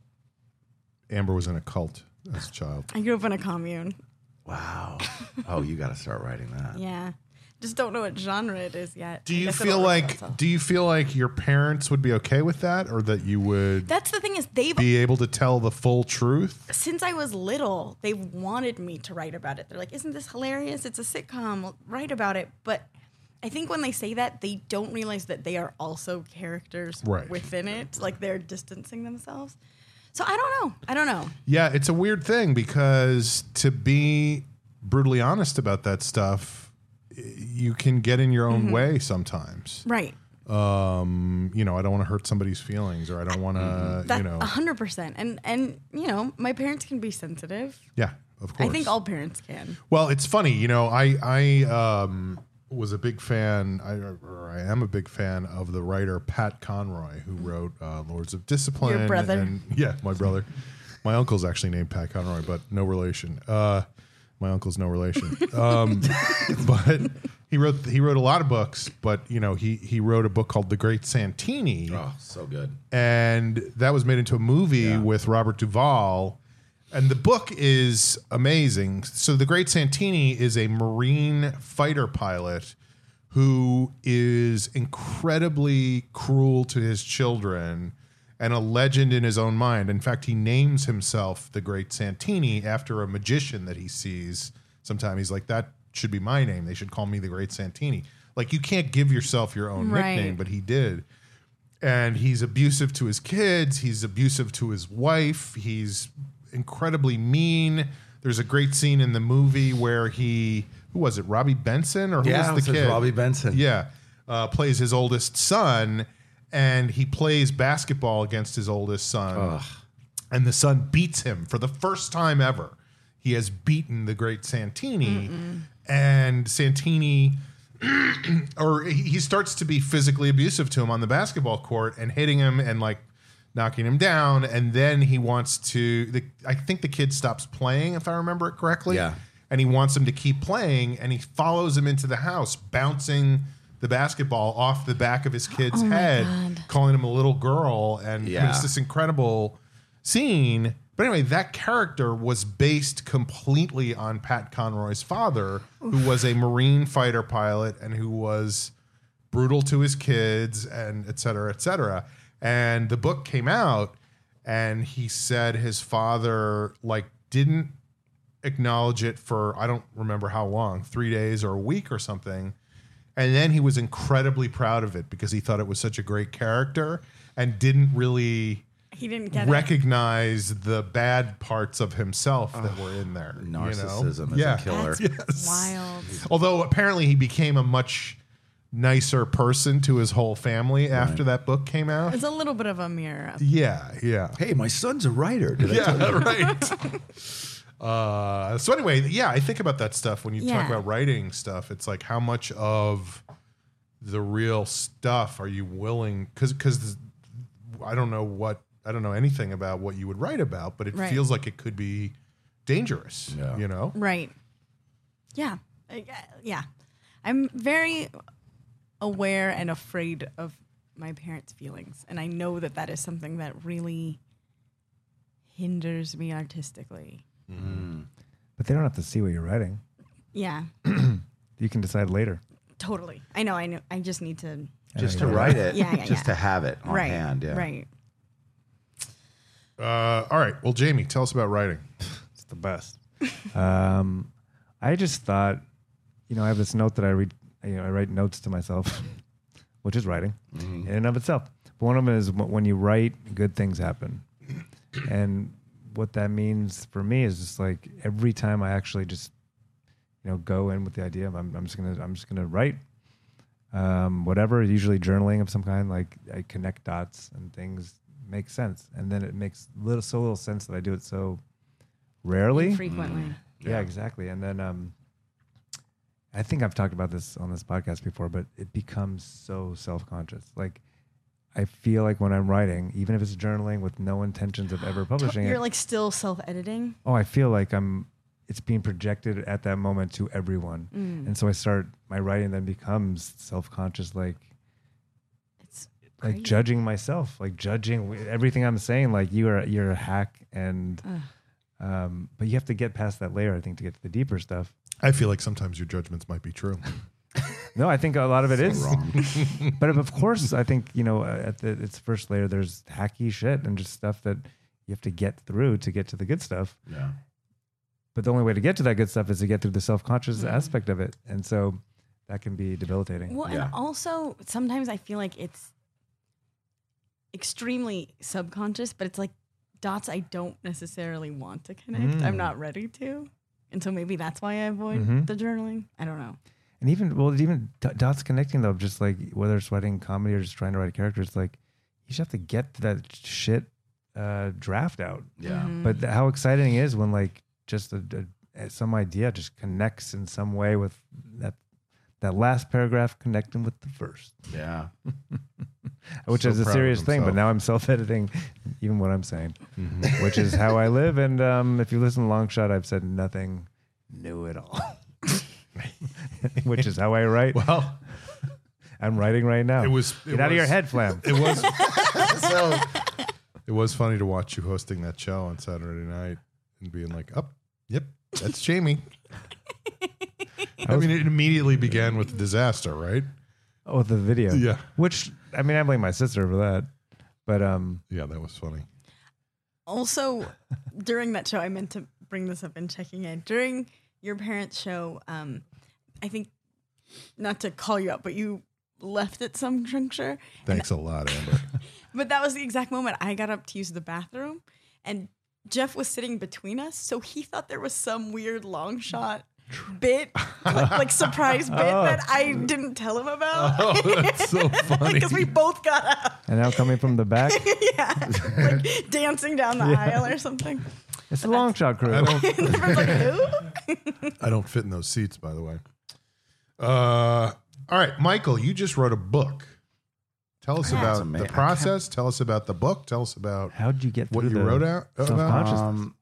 A: Amber was in a cult as a child.
B: I grew up in a commune.
E: Wow. Oh, you got to start writing that.
B: Yeah, just don't know what genre it is yet.
A: Do
B: I
A: you
B: guess
A: feel
B: it'll reveal
A: like
B: itself.
A: do you feel like your parents would be okay with that, or that you would
B: That's the thing is they've
A: be able to tell the full truth?
B: since I was little, they've wanted me to write about it. They're like, "Isn't this hilarious? It's a sitcom. Well, write about it." But I think when they say that, they don't realize that they are also characters
A: Right.
B: within it. Like they're distancing themselves. So I don't know. I don't know.
A: Yeah, it's a weird thing because to be brutally honest about that stuff, y- you can get in your own way sometimes.
B: Right.
A: Um, you know, I don't want to hurt somebody's feelings, or I don't want to,
B: That
A: you know,
B: a hundred percent. And and you know, my parents can be sensitive.
A: yeah, of course.
B: I think all parents can.
A: Well, it's funny, you know, I I um, was a big fan, I, or I am a big fan of the writer Pat Conroy, who wrote uh, Lords of Discipline.
B: Your brother.
A: And, yeah, my brother. My uncle's actually named Pat Conroy, but no relation. Uh, my uncle's no relation. Um, but he wrote he wrote a lot of books. But you know, he he wrote a book called The Great Santini.
E: Oh, so good.
A: And that was made into a movie
E: Yeah.
A: with Robert Duvall. And the book is amazing. So The Great Santini is a Marine fighter pilot who is incredibly cruel to his children and a legend in his own mind. In fact, he names himself the Great Santini after a magician that he sees. Sometime he's like, that should be my name. They should call me the Great Santini. Like, you can't give yourself your own
B: Right.
A: nickname, but he did. And he's abusive to his kids. He's abusive to his wife. He's incredibly mean. There's a great scene in the movie where he, who was it, Robbie Benson? Or who
E: Yeah,
A: was the
E: it was
A: kid?
E: Robbie Benson.
A: Yeah. Uh, plays his oldest son, and he plays basketball against his oldest son.
E: Ugh.
A: And the son beats him for the first time ever. He has beaten the Great Santini. And Santini, or he he starts to be physically abusive to him on the basketball court and hitting him and like knocking him down. And then he wants to, the, I think the kid stops playing, if I remember it correctly.
E: Yeah.
A: And he wants him to keep playing, and he follows him into the house, bouncing the basketball off the back of his kid's
B: Oh my
A: head,
B: God.
A: calling him a little girl. And I mean,
E: Yeah.
A: it's this incredible scene. But anyway, that character was based completely on Pat Conroy's father, who was a Marine fighter pilot and who was brutal to his kids and et cetera, et cetera. And the book came out, and he said his father like didn't acknowledge it for, I don't remember how long, three days or a week or something. And then he was incredibly proud of it because he thought it was such a great character and didn't really
B: He didn't get
A: recognize the bad parts of himself that were in there. you know?
E: Narcissism is
A: Yeah.
E: a killer.
B: it. That's wild.
A: Although apparently he became a much nicer person to his whole family after that book came out.
B: It's a little bit of a mirror. Up.
A: Yeah, yeah.
E: Hey, my son's a writer. Did I tell you?
A: Yeah, right. Uh, so anyway, yeah, I think about that stuff when you talk
B: Yeah.
A: about writing stuff. It's like, how much of the real stuff are you willing? Because because I don't know what I don't know anything about what you would write about, but it
B: Right.
A: feels like it could be dangerous.
E: Yeah.
A: You know?
B: Right. Yeah. I- I- Yeah. I'm very aware and afraid of my parents' feelings. And I know that that is something that really hinders me artistically.
C: But they don't have to see what you're writing.
B: Yeah,
C: You can decide later.
B: totally. I know. I know. I just need to.
E: Just
C: I
E: to
C: know.
E: write it.
B: Yeah, yeah,
E: just
B: yeah.
E: to have it on
B: right.
E: hand. Yeah.
B: Right.
A: Uh, all right. Well, Jamie, tell us about writing.
C: It's the best. um, I just thought, you know, I have this note that I read. You know, I write notes to myself, which is writing in and of itself. But one of them is wh- when you write, good things happen. And what that means for me is just like every time I actually just, you know, go in with the idea of I'm, I'm just gonna I'm just gonna write, um, whatever. Usually journaling of some kind. Like I connect dots and things make sense, and then it makes little so little sense that I do it so rarely.
B: Frequently.
C: Yeah, exactly. And then um, I think I've talked about this on this podcast before, but it becomes so self-conscious. Like I feel like when I'm writing, even if it's journaling with no intentions of ever publishing
B: You're
C: it,
B: like still self-editing.
C: oh, I feel like I'm. It's being projected at that moment to everyone,
B: Mm.
C: and so I start my writing then becomes self-conscious, like
B: It's
C: like
B: crazy.
C: judging myself, like judging everything I'm saying. Like you are you're a hack, and um, but you have to get past that layer, I think, to get to the deeper stuff.
A: I feel like sometimes your judgments might be true.
C: No, I think a lot of it is
E: Wrong.
C: But of course, I think, you know, at the its first layer, there's hacky shit and just stuff that you have to get through to get to the good stuff.
E: Yeah.
C: But the only way to get to that good stuff is to get through the self-conscious
B: Mm.
C: aspect of it. And so that can be debilitating.
B: Well,
E: Yeah.
B: and also sometimes I feel like it's extremely subconscious, but it's like dots I don't necessarily want to connect. I'm
C: Mm.
B: not ready to. And so maybe that's why I avoid
C: Mhm.
B: the journaling. I don't know.
C: And even, well, even d- dots connecting though, just like whether it's writing comedy or just trying to write a character, it's like you just have to get that shit uh, draft out.
E: Yeah.
B: Mhm.
C: But th- how exciting it is when like just a, a, some idea just connects in some way with that that last paragraph connecting with the first.
E: Yeah.
C: which
A: So
C: is a
A: proud of
C: serious thing. But
A: himself.
C: now I'm self-editing even what I'm saying, which is how I live. And um, if you listen to Long Shot, I've said nothing new at all, which is how I write.
A: Well,
C: I'm writing right now.
A: it was. It
C: Get out of your
A: was-
C: head, Flam.
A: It was.
E: So
A: It was funny to watch you hosting that show on Saturday night and being like, "Oh, yep, that's Jamie." I mean, it immediately began with disaster, right?
C: Oh, the video.
A: Yeah.
C: Which, I mean, I blame my sister for that. But um,
A: Yeah, that was funny.
B: Also, during that show, I meant to bring this up in checking in. During your parents' show, um, I think, not to call you out, but you left at some juncture.
A: Thanks a lot, Amber.
B: But that was the exact moment I got up to use the bathroom, and Jeff was sitting between us, so he thought there was some weird long shot bit, like, like surprise bit that I didn't tell him about.
A: Oh, that's so funny.
B: Because we both got up,
C: and now coming from the back,
B: yeah, like dancing down the aisle or something.
C: it's the Long Shot crew.
A: I don't,
B: Everyone's like, who?
A: I don't fit in those seats, by the way. Uh, all right, Michael, you just wrote a book. Tell us
E: That's
A: about
E: ama-
A: the
E: I
A: process. Tell us about the book. Tell us about
C: How'd you get
A: what
C: through
A: you
C: the
A: wrote out about.
C: self-consciousness?
E: Um,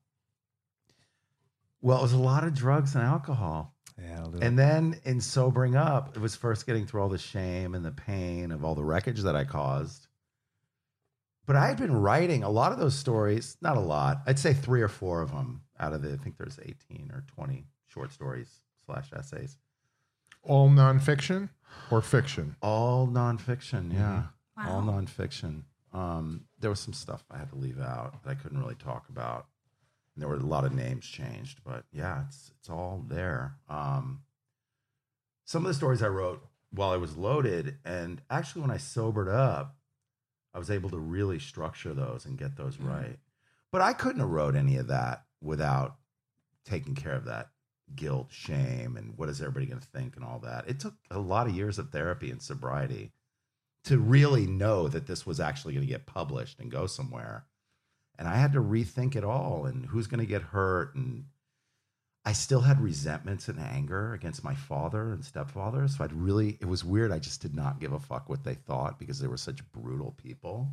E: well, it was a lot of drugs and alcohol.
C: Yeah, I'll do it.
E: And then in sobering up, it was first getting through all the shame and the pain of all the wreckage that I caused. But I had been writing a lot of those stories, not a lot. I'd say three or four of them out of the, I think there's eighteen or twenty short stories slash essays.
A: All nonfiction or fiction?
E: All nonfiction, yeah.
B: Wow.
E: All nonfiction. Um, there was some stuff I had to leave out that I couldn't really talk about. And there were a lot of names changed, but yeah, it's it's all there. Um, some of the stories I wrote while I was loaded, and actually when I sobered up, I was able to really structure those and get those right. But I couldn't have wrote any of that without taking care of that guilt, shame, and what is everybody going to think and all that. It took a lot of years of therapy and sobriety to really know that this was actually going to get published and go somewhere. And I had to rethink it all and who's going to get hurt. And I still had resentments and anger against my father and stepfather. So I'd really, it was weird. I just did not give a fuck what they thought because they were such brutal people.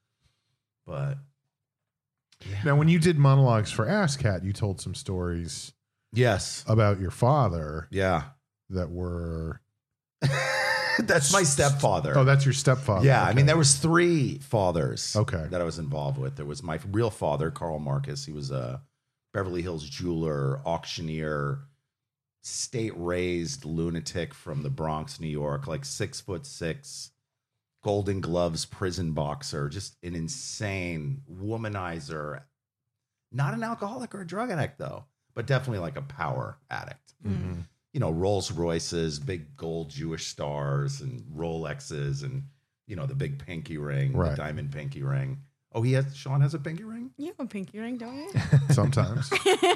E: But yeah.
A: Now, when you did monologues for AssCat, you told some stories
E: Yes.
A: about your father
E: Yeah.
A: that were.
E: That's my stepfather.
A: Oh, that's your stepfather.
E: Yeah, I
A: Okay.
E: mean, there was three fathers
A: Okay.
E: that I was involved with. There was my real father, Carl Marcus. He was a Beverly Hills jeweler, auctioneer, state-raised lunatic from the Bronx, New York, like six foot six, Golden Gloves prison boxer, just an insane womanizer. Not an alcoholic or a drug addict, though, but definitely like a power addict.
A: Mm-hmm.
E: You know, Rolls Royces, big gold Jewish stars, and Rolexes, and you know the big pinky ring,
A: Right.
E: the diamond pinky ring. Oh, he has. Sean has a pinky ring.
B: You have a pinky ring, don't you?
A: Sometimes.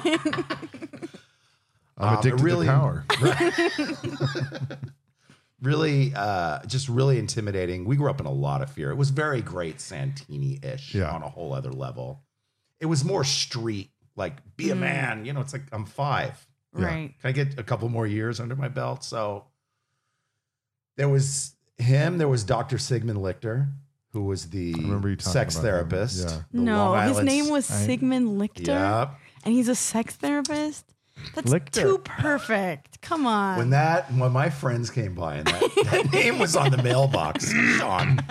A: I'm
E: Um,
A: addicted
E: really-
A: to power.
E: Really, uh, just really intimidating. We grew up in a lot of fear. It was very Great Santini-ish
A: Yeah.
E: on a whole other level. It was more street, like be a man. You know, it's like I'm five.
A: Yeah.
B: Right.
E: Can I get a couple more years under my belt? So there was him. There was Doctor Sigmund Lichter, who was the
A: I remember you talking
E: sex
A: about him.
E: therapist.
A: Yeah.
E: the
B: No,
E: Long
B: his
E: Island-
B: name was
C: I-
B: Sigmund Lichter,
E: Yeah.
B: and he's a sex therapist. That's
C: Lichter.
B: too perfect. Come on.
E: When that when my friends came by and that, that name was on the mailbox, Sean.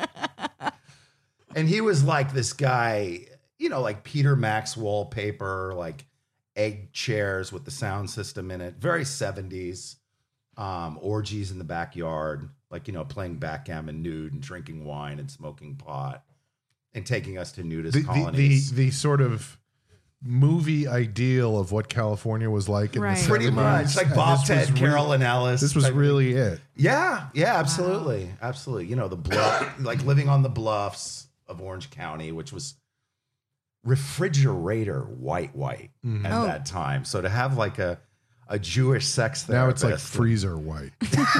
E: And he was like this guy, you know, like Peter Max wallpaper, like egg chairs with the sound system in it, very seventies. Um, orgies in the backyard, like, you know, playing backgammon nude and drinking wine and smoking pot and taking us to nudist
A: The, the, the,
E: colonies.
A: the sort of movie ideal of what California was like in
B: Right.
A: the
E: Pretty
A: seventies.
E: much like
A: And
E: Bob
A: this
E: Ted,
A: was re-
E: Carol and Alice.
A: This was
E: type of-
A: really it.
E: Yeah, yeah, absolutely. Absolutely. You know, the bluff, like living on the bluffs of Orange County, which was refrigerator white, white at
B: Oh.
E: that time. So to have like a, a Jewish sex
A: Now
E: therapist.
A: it's like freezer white.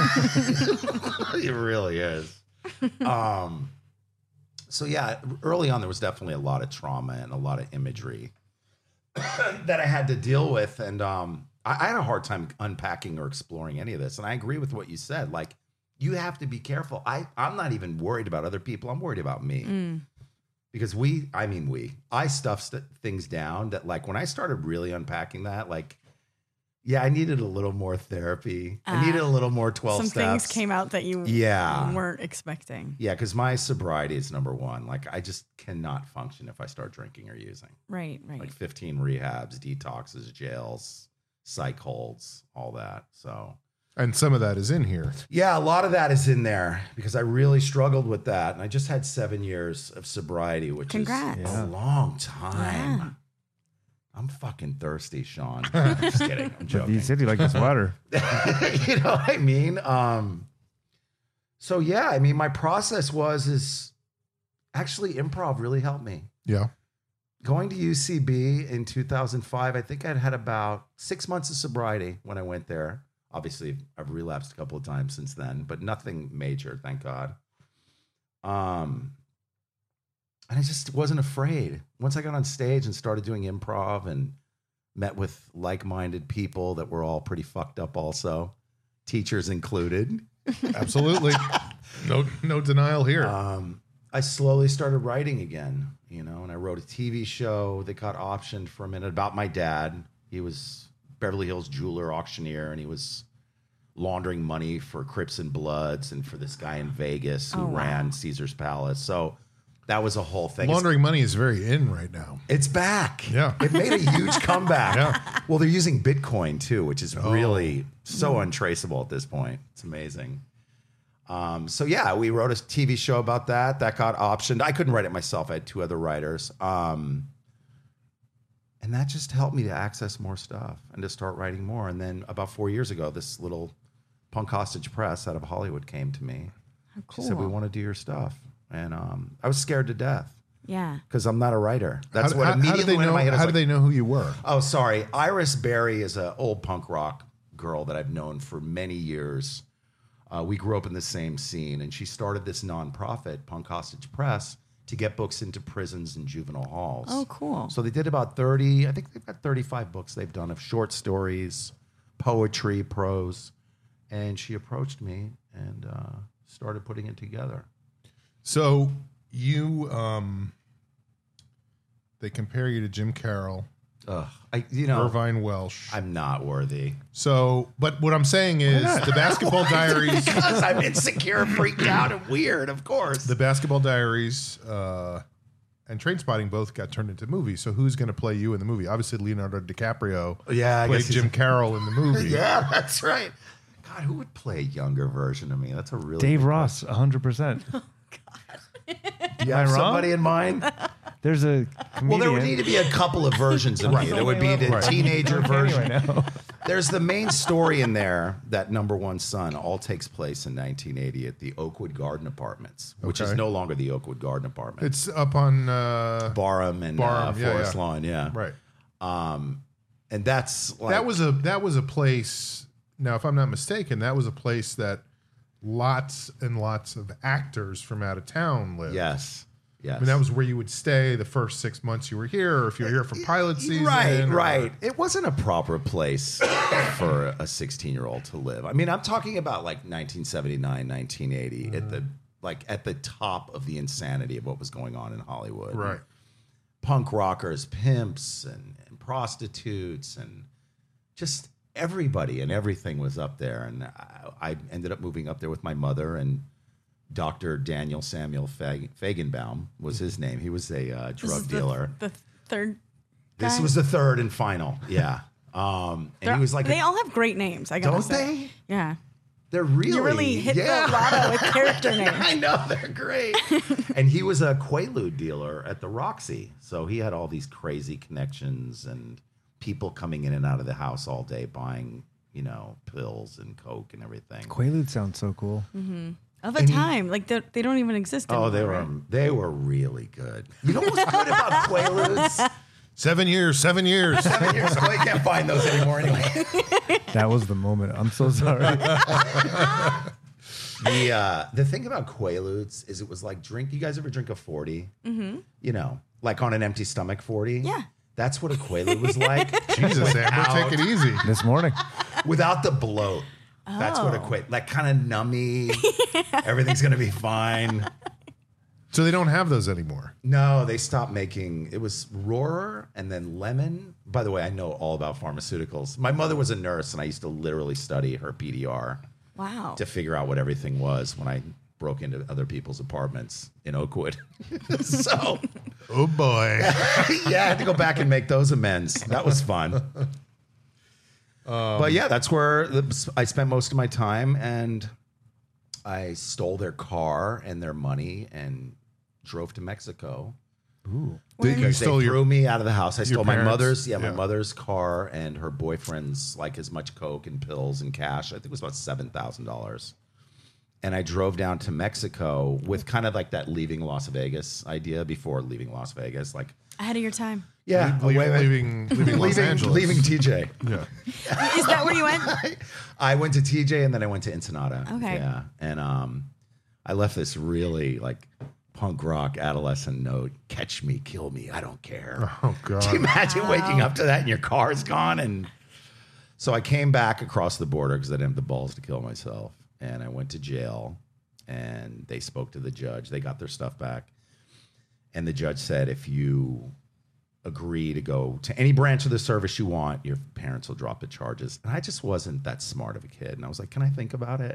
E: It really is. Um, so yeah, early on, there was definitely a lot of trauma and a lot of imagery that I had to deal with. And um, I, I had a hard time unpacking or exploring any of this. And I agree with what you said. Like, you have to be careful. I, I'm not even worried about other people. I'm worried about me. Mm. Because we, I mean, we, I stuffed st- things down that like when I started really unpacking that, like, yeah, I needed a little more therapy. Uh, I needed a little more twelve
B: some
E: steps.
B: Some things came out that you
E: yeah.
B: weren't expecting.
E: Yeah, because my sobriety is number one. Like, I just cannot function if I start drinking or using.
B: Right, right.
E: Like fifteen rehabs, detoxes, jails, psych holds, all that. So,
A: and some of that is in here.
E: Yeah, a lot of that is in there because I really struggled with that. And I just had seven years of sobriety, which
B: Congrats.
E: is
C: Yeah.
E: a long time. Yeah. I'm fucking thirsty, Sean. Just kidding. I'm joking.
C: You said you like this water.
E: You know what I mean? Um, so yeah, I mean, my process was is actually improv really helped me.
A: Yeah.
E: Going to U C B in two thousand five, I think I'd had about six months of sobriety when I went there. Obviously, I've relapsed a couple of times since then, but nothing major, thank God. Um, and I just wasn't afraid. Once I got on stage and started doing improv and met with like-minded people that were all pretty fucked up also, teachers included.
A: Absolutely. No, no denial here.
E: Um, I slowly started writing again, you know, and I wrote a T V show that got optioned for a minute about my dad. He was Beverly Hills jeweler auctioneer, and he was laundering money for Crips and Bloods and for this guy in Vegas who
B: oh, wow.
E: ran Caesar's Palace. So that was a whole thing.
A: Laundering money is very in right now.
E: It's back.
A: Yeah.
E: It made a huge comeback.
A: Yeah.
E: Well, they're using Bitcoin too, which is
A: Oh.
E: really so untraceable at this point. It's amazing. Um, so yeah, we wrote a T V show about that. That got optioned. I couldn't write it myself. I had two other writers. Um, and that just helped me to access more stuff and to start writing more. And then about four years ago, this little punk hostage press out of Hollywood came to me.
B: How cool.
E: She said, we want to do your stuff. And um, I was scared to death
B: Yeah.
E: because I'm not a writer. That's
A: how,
E: what
A: how,
E: immediately
A: how did they
E: went in
A: know?
E: my head. I was
A: How
E: like,
A: did they know who you were?
E: Oh, sorry. Iris Berry is an old punk rock girl that I've known for many years. Uh, we grew up in the same scene, and she started this nonprofit, Punk Hostage Press, to get books into prisons and juvenile halls.
B: Oh, cool.
E: So they did about thirty, I think they've got thirty-five books they've done of short stories, poetry, prose. And she approached me and uh, started putting it together.
A: So you, um, they compare you to Jim Carroll,
E: Ugh, I, you know,
A: Irvine Welsh.
E: I'm not worthy.
A: So, but what I'm saying is the Basketball Diaries,
E: Because I'm insecure, freaked out, and weird, of course.
A: the Basketball Diaries, uh, and Trainspotting both got turned into movies. So who's going to play you in the movie? Obviously, Leonardo DiCaprio
E: Yeah, I
A: played
E: guess he's-
A: Jim Carroll in the movie.
E: Yeah, that's right. God, who would play a younger version of me? That's a really
C: Dave
E: good
C: Ross, one hundred percent.
E: question. Do you have
C: Am I wrong?
E: somebody in mind?
C: There's a comedian.
E: Well, there would need to be a couple of versions of me. There would be the
A: Right.
E: teenager
C: Okay,
E: version.
C: anyway, no.
E: There's the main story in there that Number One Son all takes place in nineteen eighty at the Oakwood Garden Apartments, which is
A: Okay.
E: no longer the Oakwood Garden Apartments.
A: It's up on uh,
E: Barham and
A: Barham,
E: uh,
A: yeah,
E: Forest
A: yeah.
E: Lawn, yeah.
A: right.
E: Um, and that's like,
A: that was a that was a place. Now, if I'm not mistaken, that was a place that lots and lots of actors from out of town lived.
E: yes, yes.
A: I mean, that was where you would stay the first six months you were here, or if you were here for pilot season.
E: Right,
A: or-
E: right. It wasn't a proper place for a sixteen-year-old to live. I mean, I'm talking about like nineteen seventy-nine, nineteen eighty, at the like at the top of the insanity of what was going on in Hollywood.
A: Right.
E: Punk rockers, pimps, and, and prostitutes, and just everybody and everything was up there. And I, I ended up moving up there with my mother, and Doctor Daniel Samuel Fag- Fagenbaum was his name. He was a uh,
B: This
E: drug
B: is the-
E: dealer.
B: The, third.
E: This
B: guy?
E: was the third and final. Yeah. Um, and
B: They're-
E: he was like,
B: they
E: a-
B: all have great names. I gotta
E: don't
B: say.
E: they?
B: Yeah.
E: They're really,
B: You really hit
E: yeah.
B: the lotto with character names.
E: I know, they're great. And he was a Quaalude dealer at the Roxy. So he had all these crazy connections and people coming in and out of the house all day buying, you know, pills and Coke and everything.
C: Quaalude sounds so cool.
B: Of a
E: And he-
B: time. Like, they they don't even exist anymore.
E: Oh, they were
B: right?
E: they were really good. You know what's good about Quaaludes?
A: Seven years, seven years.
E: Seven years ago, you can't find those anymore anyway.
C: That was the moment. I'm so sorry.
E: The uh, the thing about Quaaludes is it was like drink. You guys ever drink a forty? Mm-hmm. You know, like on an empty stomach forty.
B: Yeah.
E: That's what a Quaalude was like.
A: Jesus, Amber,
E: Without-
A: take it easy.
C: This morning.
E: Without the bloat. That's what
B: Oh.
E: equate, like kind of nummy. Everything's going to be fine.
A: So they don't have those anymore.
E: No, they stopped making, it was Rohrer and then Lemon. By the way, I know all about pharmaceuticals. My mother was a nurse and I used to literally study her P D R
B: Wow.
E: to figure out what everything was when I broke into other people's apartments in Oakwood. So,
A: Oh boy.
E: yeah, I had to go back and make those amends. That was fun. But yeah, that's where the, I spent most of my time, and I stole their car and their money and drove to Mexico.
A: Did you
E: Because they
A: stole
E: threw
A: your?
E: me out of the house. I stole my
A: parents?
E: mother's, yeah, my
A: Yeah.
E: mother's car and her boyfriend's, like as much coke and pills and cash. I think it was about seven thousand dollars. And I drove down to Mexico with kind of like that leaving Las Vegas idea before leaving Las Vegas. Like,
B: Ahead of your time.
E: yeah,
A: Leaving,
E: away-
A: leaving, leaving Los
E: leaving,
A: Angeles.
E: leaving T J.
A: Yeah.
B: Is that where you went?
E: I went to T J and then I went to Ensenada.
B: Okay.
E: Yeah. And um, I left this really like punk rock adolescent note. Catch me, kill me, I don't care.
A: Oh
E: Can you
A: God.
E: imagine waking up to that and your car is gone? And so I came back across the border because I didn't have the balls to kill myself. And I went to jail and they spoke to the judge. They got their stuff back. And the judge said, if you agree to go to any branch of the service you want, your parents will drop the charges. And I just wasn't that smart of a kid. And I was like, can I think about it?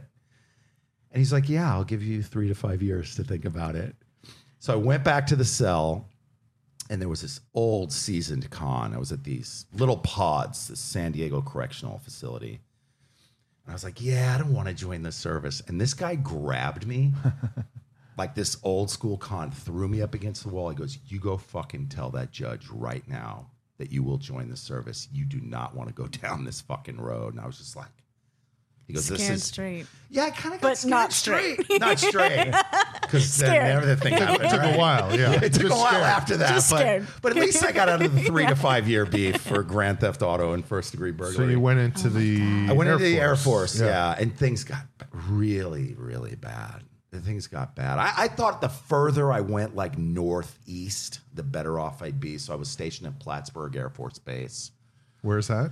E: And he's like, yeah, I'll give you three to five years to think about it. So I went back to the cell, and there was this old seasoned con. I was at these little pods, this San Diego Correctional Facility. And I was like, yeah, I don't want to join the service. And this guy grabbed me, like this old school con, threw me up against the wall. He goes, you go fucking tell that judge right now that you will join the service. You do not want to go down this fucking road. And I was just like, he goes,
B: Scared
E: this is
B: straight.
E: yeah, I kind of got
B: But
E: scared
B: not
E: straight.
B: straight.
E: Not straight. Because then
B: Scared.
E: everything happened.
A: It took
E: right?
A: a while. Yeah.
E: It took
A: Just
E: a while
A: scared.
E: after that.
B: Just
E: but,
B: scared.
E: but at least I got out of the three to five year beef for Grand Theft Auto and first degree
A: So
E: burglary.
A: you went into the.
E: I went
A: Air
E: into the Air
A: Force.
E: Force, yeah. and things got really, really bad. The things got bad. I, I thought the further I went, like northeast, the better off I'd be. So I was stationed at Plattsburgh Air Force Base,
A: Where's that?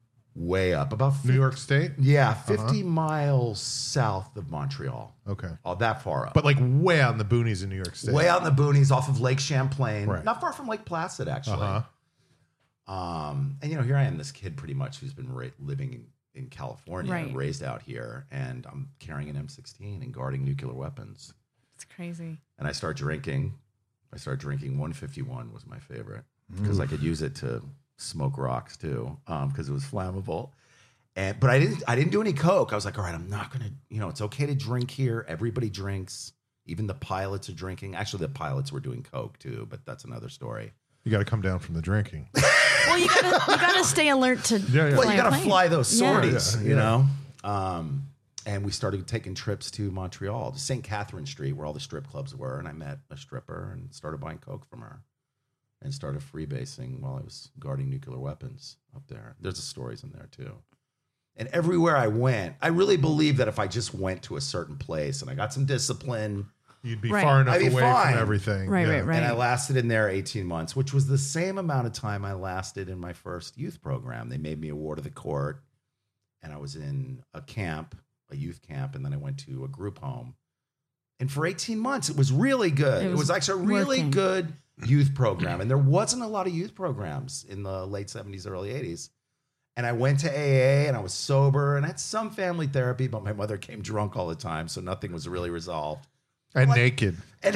E: way up, about
A: New York State.
E: yeah, fifty miles south of Montreal.
A: Okay.
E: Oh, that far up.
A: But like way out in the boonies in New York State.
E: Way out in the boonies off of Lake Champlain,
A: Right.
E: not far from Lake Placid, actually.
A: Uh-huh.
E: Um, and you know, here I am, this kid pretty much who's been ra- living in, in California,
B: Right.
E: raised out here, and I'm carrying an M sixteen and guarding nuclear weapons.
B: It's crazy.
E: And I start drinking. I start drinking. one fifty-one was my favorite because I could use it to smoke rocks too, because it was flammable. And but I didn't. I didn't do any coke. I was like, all right, I'm not gonna. You know, it's okay to drink here. Everybody drinks. Even the pilots are drinking. Actually, the pilots were doing coke too, but that's another story.
A: You got to come down from the drinking.
B: Well, you gotta you gotta stay alert to.
A: Yeah, yeah.
E: Well,
B: fly
E: you
B: a
E: got to
B: plane.
E: fly those
B: Yeah.
E: sorties,
A: Yeah,
E: you
A: yeah.
E: know. Um, and we started taking trips to Montreal, to Saint Catherine Street, where all the strip clubs were. And I met a stripper and started buying coke from her, and started freebasing while I was guarding nuclear weapons up there. There's the stories in there too. And everywhere I went, I really believe that if I just went to a certain place and I got some discipline,
A: You'd be
B: Right.
A: far enough
E: I'd be
A: away
E: fine.
A: from everything.
B: Right,
A: yeah.
B: right, right.
E: and I lasted in there eighteen months, which was the same amount of time I lasted in my first youth program. They made me a ward of the court, and I was in a camp, a youth camp, and then I went to a group home. And for eighteen months, it was really good.
B: It
E: It
B: was
E: was, actually a really
B: working.
E: good youth program. And there wasn't a lot of youth programs in the late seventies, early eighties. And I went to A A and I was sober and I had some family therapy, but my mother came drunk all the time, so nothing was really resolved.
A: And
E: Like-
A: naked.
E: And,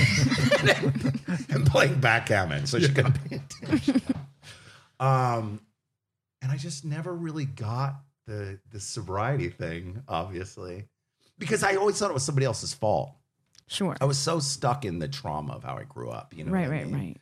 E: and, and playing backgammon, so she couldn't pay attention. Um, and I just never really got the the sobriety thing, obviously, because I always thought it was somebody else's fault.
B: Sure.
E: I was so stuck in the trauma of how I grew up, you know.
B: Right,
E: what I
B: right,
E: mean?
B: right.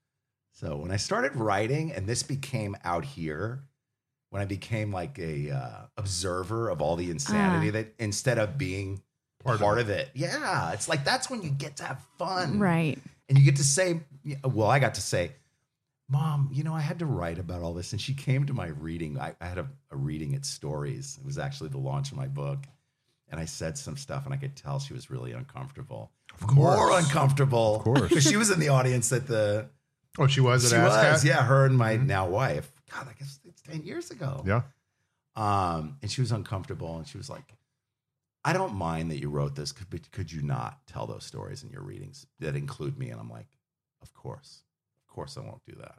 E: So when I started writing, and this became out here, when I became like a uh, observer of all the insanity,
B: Ah.
E: that instead of being
A: Part
E: part,
A: of
E: of, it. yeah, it's like that's when you get to have fun,
B: Right.
E: And you get to say, well, I got to say, Mom, you know, I had to write about all this, and she came to my reading. I, I had a, a reading at Stories. It was actually the launch of my book. And I said some stuff, and I could tell she was really uncomfortable.
A: Of
E: More
A: course.
E: uncomfortable.
A: Of course.
E: Because she was in the audience at the.
A: Oh, she was
E: She
A: at
E: was,
A: ASCAT?
E: yeah, her and my now wife. God, I guess it's ten years ago.
A: Yeah.
E: Um, and she was uncomfortable, and she was like, I don't mind that you wrote this, but could you not tell those stories in your readings that include me? And I'm like, of course. Of course I won't do that.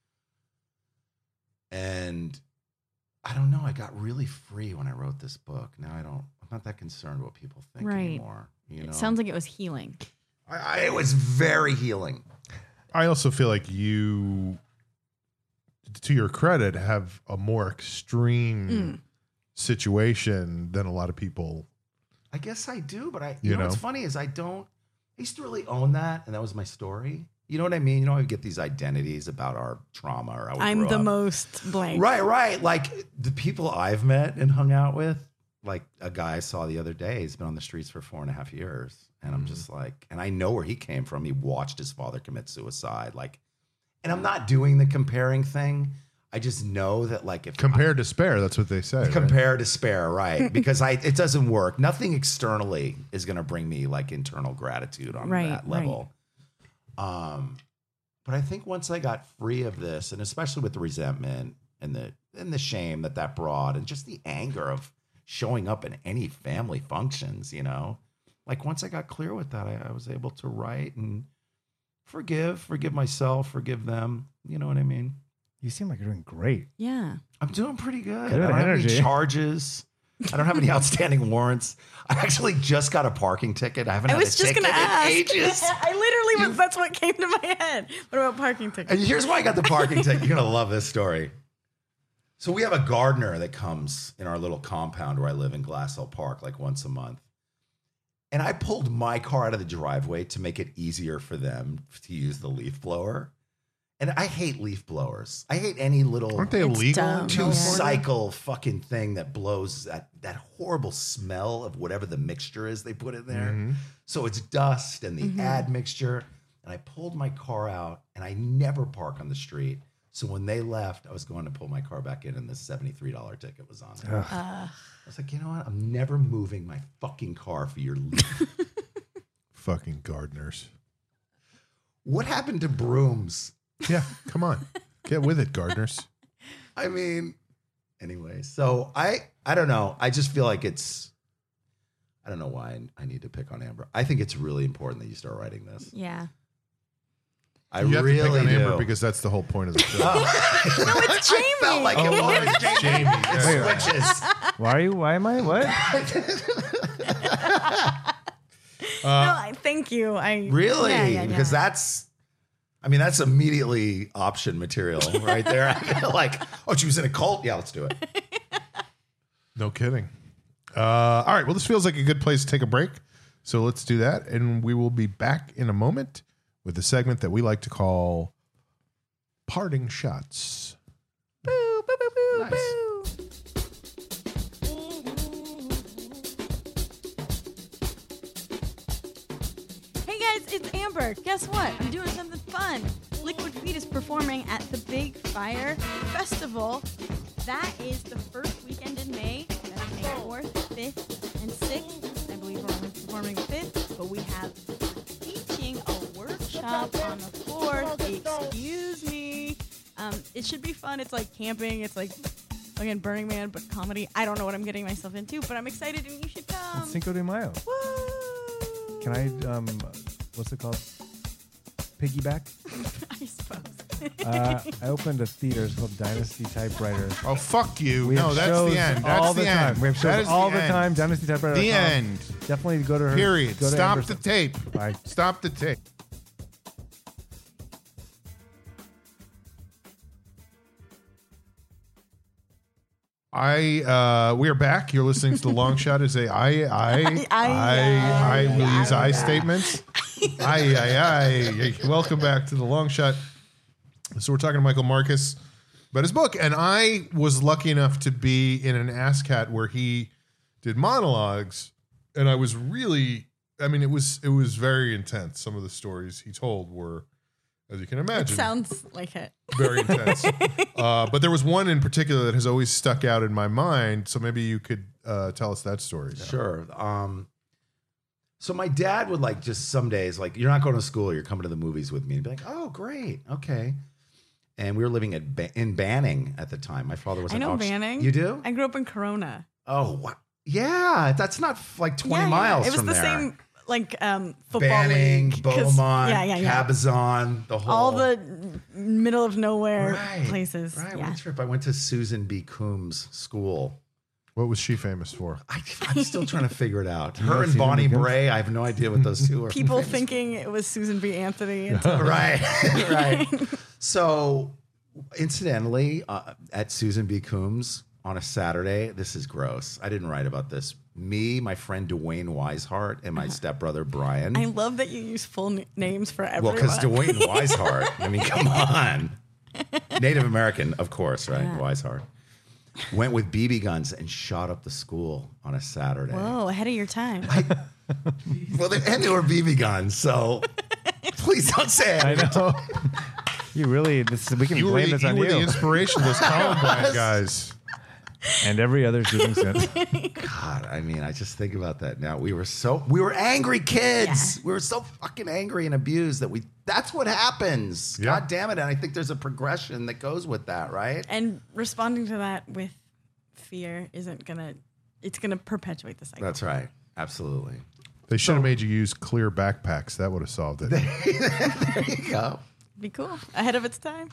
E: And I don't know, I got really free when I wrote this book. Now I don't, I'm not that concerned what people think
B: Right.
E: anymore. You know?
B: It sounds like it was healing.
E: I, I, it was very healing.
A: I also feel like you, to your credit, have a more extreme
B: Mm.
A: situation than a lot of people.
E: I guess I do, but I, you,
A: You
E: know, what's
A: know?
E: funny is I don't, I used to really own that, and that was my story. You know what I mean? You know, I get these identities about our trauma or how we
B: I'm
E: grew
B: the
E: up.
B: most blank.
E: Right, right. Like the people I've met and hung out with, like a guy I saw the other day, he's been on the streets for four and a half years. And I'm just like, and I know where he came from. He watched his father commit suicide. Like, and I'm not doing the comparing thing. I just know that, like, if
A: Compare despair, that's what they say. right?
E: compare despair, right? Because I it doesn't work. Nothing externally is going to bring me like internal gratitude on
B: Right,
E: that level. Um, but I think once I got free of this, and especially with the resentment and the and the shame that that brought, and just the anger of showing up in any family functions, you know, like once I got clear with that, I, I was able to write and forgive, forgive myself, forgive them. You know what I mean?
C: You seem like you're doing great.
B: Yeah.
E: I'm doing pretty good.
C: Good
E: I don't have any
C: energy.
E: charges. I don't have any outstanding warrants. I actually just got a parking ticket. I haven't
B: I
E: had
B: was
E: a
B: just
E: ticket
B: going to
E: in
B: ask.
E: ages.
B: I literally was, that's what came to my head. What about parking tickets?
E: And here's why I got the parking ticket. You're going to love this story. So we have a gardener that comes in our little compound where I live in Glassell Park like once a month. And I pulled my car out of the driveway to make it easier for them to use the leaf blower. And I hate leaf blowers. I hate any little
A: Aren't they
B: It's
A: illegal?
B: dumb.
A: in
E: two
A: California?
E: cycle fucking thing that blows that, that horrible smell of whatever the mixture is they put in there.
A: Mhm.
E: So it's dust and the
B: Mhm.
E: ad mixture. And I pulled my car out, and I never park on the street. So when they left, I was going to pull my car back in, and the seventy-three dollars ticket was on there.
C: Ugh.
B: Uh,
E: I was like, you know what? I'm never moving my fucking car for your leaf.
A: Fucking gardeners.
E: What happened to brooms?
A: Yeah, come on. Get with it, gardeners.
E: I mean, anyway, so I I don't know. I just feel like it's, I don't know why I, I need to pick on Amber. I think it's really important that you start writing this.
B: yeah.
E: I
A: you have
E: really
A: to pick on
E: do.
A: Amber because that's the whole point of the show.
E: Oh.
B: No, it's Jamie.
E: I felt like it
A: Oh,
E: was
A: it's
E: Jamie.
A: Jamie.
E: It
C: Wait.
E: switches.
C: Why are you? Why am I? What?
B: no, I, thank you. I
E: Really?
B: Yeah, yeah,
E: Because
B: yeah.
E: that's, I mean, that's immediately option material right there. I feel like, oh, she was in a cult? Yeah, let's do it.
A: No kidding. Uh, all right. Well, this feels like a good place to take a break. So let's do that. And we will be back in a moment with a segment that we like to call Parting Shots.
B: Boo, boo, boo, boo,
E: Nice.
B: boo. Hey guys, it's Amber. Guess what? I'm doing something fun. Liquid Feet is performing at the Big Fire Festival. That is the first weekend in May. That's May fourth, fifth, and sixth. I believe we're only performing the fifth, but we have teaching a workshop on the fourth. Excuse me. Um, it should be fun. It's like camping. It's like, again, Burning Man, but comedy. I don't know what I'm getting myself into, but I'm excited and you should come.
C: It's Cinco de Mayo.
B: Woo!
C: Can I? Um, what's it called? Piggyback.
B: I suppose.
C: Uh, I opened a theater. It's called Dynasty Typewriter.
A: Oh, fuck you.
C: We
A: no,
C: have
A: that's
C: shows
A: the end. That's
C: all
A: the,
C: the
A: end.
C: time. We have
A: That
C: shows
A: is
C: all the
A: end.
C: time. Dynasty Typewriter.
A: The end.
C: Definitely go to her.
A: Period.
C: Go to
A: Stop
C: Amber's-
A: the tape.
C: Bye.
A: Stop the tape. I uh we are back. You're listening to the long shot as a I I I I, I will use I statements. I I I welcome back to the long shot. So we're talking to Michael Marcus about his book, and I was lucky enough to be in an ASCAT where he did monologues, and I was really, I mean, it was it was very intense. Some of the stories he told were, as you can
B: It
A: imagine,
B: sounds like it.
A: very intense. uh, but there was one in particular that has always stuck out in my mind. So maybe you could uh, tell us that story. now.
E: Sure. Um, so my dad would like just some days, like, you're not going to school, you're coming to the movies with me. And be like, oh, great. Okay. and we were living at ba- in Banning at the time. My father was
B: I
E: an
B: know
E: auction-
B: Banning.
E: You do?
B: I grew up in Corona.
E: Oh, wow. Yeah, that's not f- like twenty
B: Yeah, yeah.
E: miles
B: It was
E: from
B: the
E: there.
B: same like um, football
E: Banning,
B: league. 'Cause-
E: Beaumont,
B: yeah, yeah, yeah.
E: Cabazon, the whole
B: All the middle of nowhere
E: right,
B: places.
E: Right,
B: Yeah.
E: one trip I went to Susan B. Coombs' school.
A: What was she famous for?
E: I, I'm still trying to figure it out.
C: know
E: Her and
C: Susan B.
E: Bonnie
C: Coombs?
E: Bray, I have no idea what those two are.
B: People
E: famous
B: thinking it was Susan B. Anthony. And
E: right, right. So, incidentally, uh, at Susan B. Coombs on a Saturday, this is gross. I didn't write about this. Me, my friend Dwayne Weishart, and my stepbrother Brian.
B: I love that you use full n- names for
E: well,
B: everyone.
E: because Dwayne Weishart. I mean, come on. Native American, of course, right?
B: Yeah.
E: Weishart went with B B guns and shot up the school on a Saturday.
B: Whoa, ahead of your time.
E: Well, they, and they were B B guns, so please don't say it.
C: I know. You really, this we can
A: You were,
C: blame
A: the,
C: this
A: you
C: on
A: were the
C: you
A: inspiration of those Columbine guys.
C: and every other shooting since.
E: God, I mean, I just think about that now. We were so we were angry kids.
B: Yeah.
E: We were so fucking angry and abused that we. That's what happens.
A: Yeah.
E: God damn it! And I think there's a progression that goes with that, right?
B: And responding to that with fear isn't gonna. It's gonna perpetuate the cycle.
E: That's right. Absolutely.
A: They should have made you use clear backpacks. That would have solved it.
E: There you go.
B: Be cool. Ahead of its time.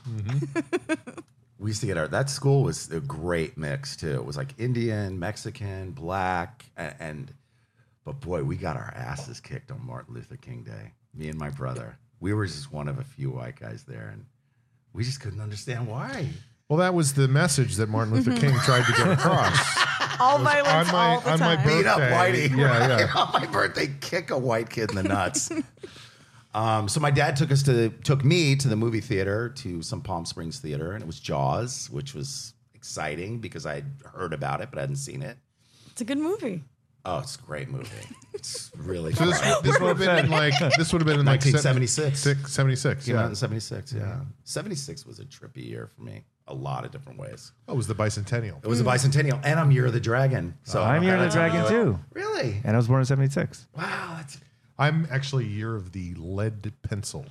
E: We used to get our that school was a great mix too. It was like Indian, Mexican, black, and, and but boy, we got our asses kicked on Martin Luther King Day. Me and my brother, we were just one of a few white guys there, and we just couldn't understand why.
A: Well, that was the message that Martin Luther King tried to get across.
B: All
A: Was
B: violence
A: on my
B: all the
A: on my
B: time.
A: birthday.
E: Beat up Whitey.
A: Yeah,
E: right?
A: yeah.
E: On my birthday, kick a white kid in the nuts. um, so my dad took us to took me to the movie theater to some Palm Springs theater, and it was Jaws, which was exciting because I had heard about it but I hadn't seen it.
B: It's a good movie.
E: Oh, it's a great movie. It's really
A: So this,
E: great.
A: this would have been in like this would have been in like
E: nineteen seventy-six.
A: Six, seventy-six.
E: Came out
A: Yeah.
E: in seventy-six, yeah. seventy-six was a trippy year for me. A lot of different ways.
A: Oh, it was the bicentennial.
E: It was a bicentennial, and I'm Year of the Dragon. So
C: I'm Year of the
E: that's how
C: Dragon
E: we do it.
C: too,
E: Really?
C: and I was born in seventy-six.
E: Wow, that's
A: I'm actually year of the lead pencil.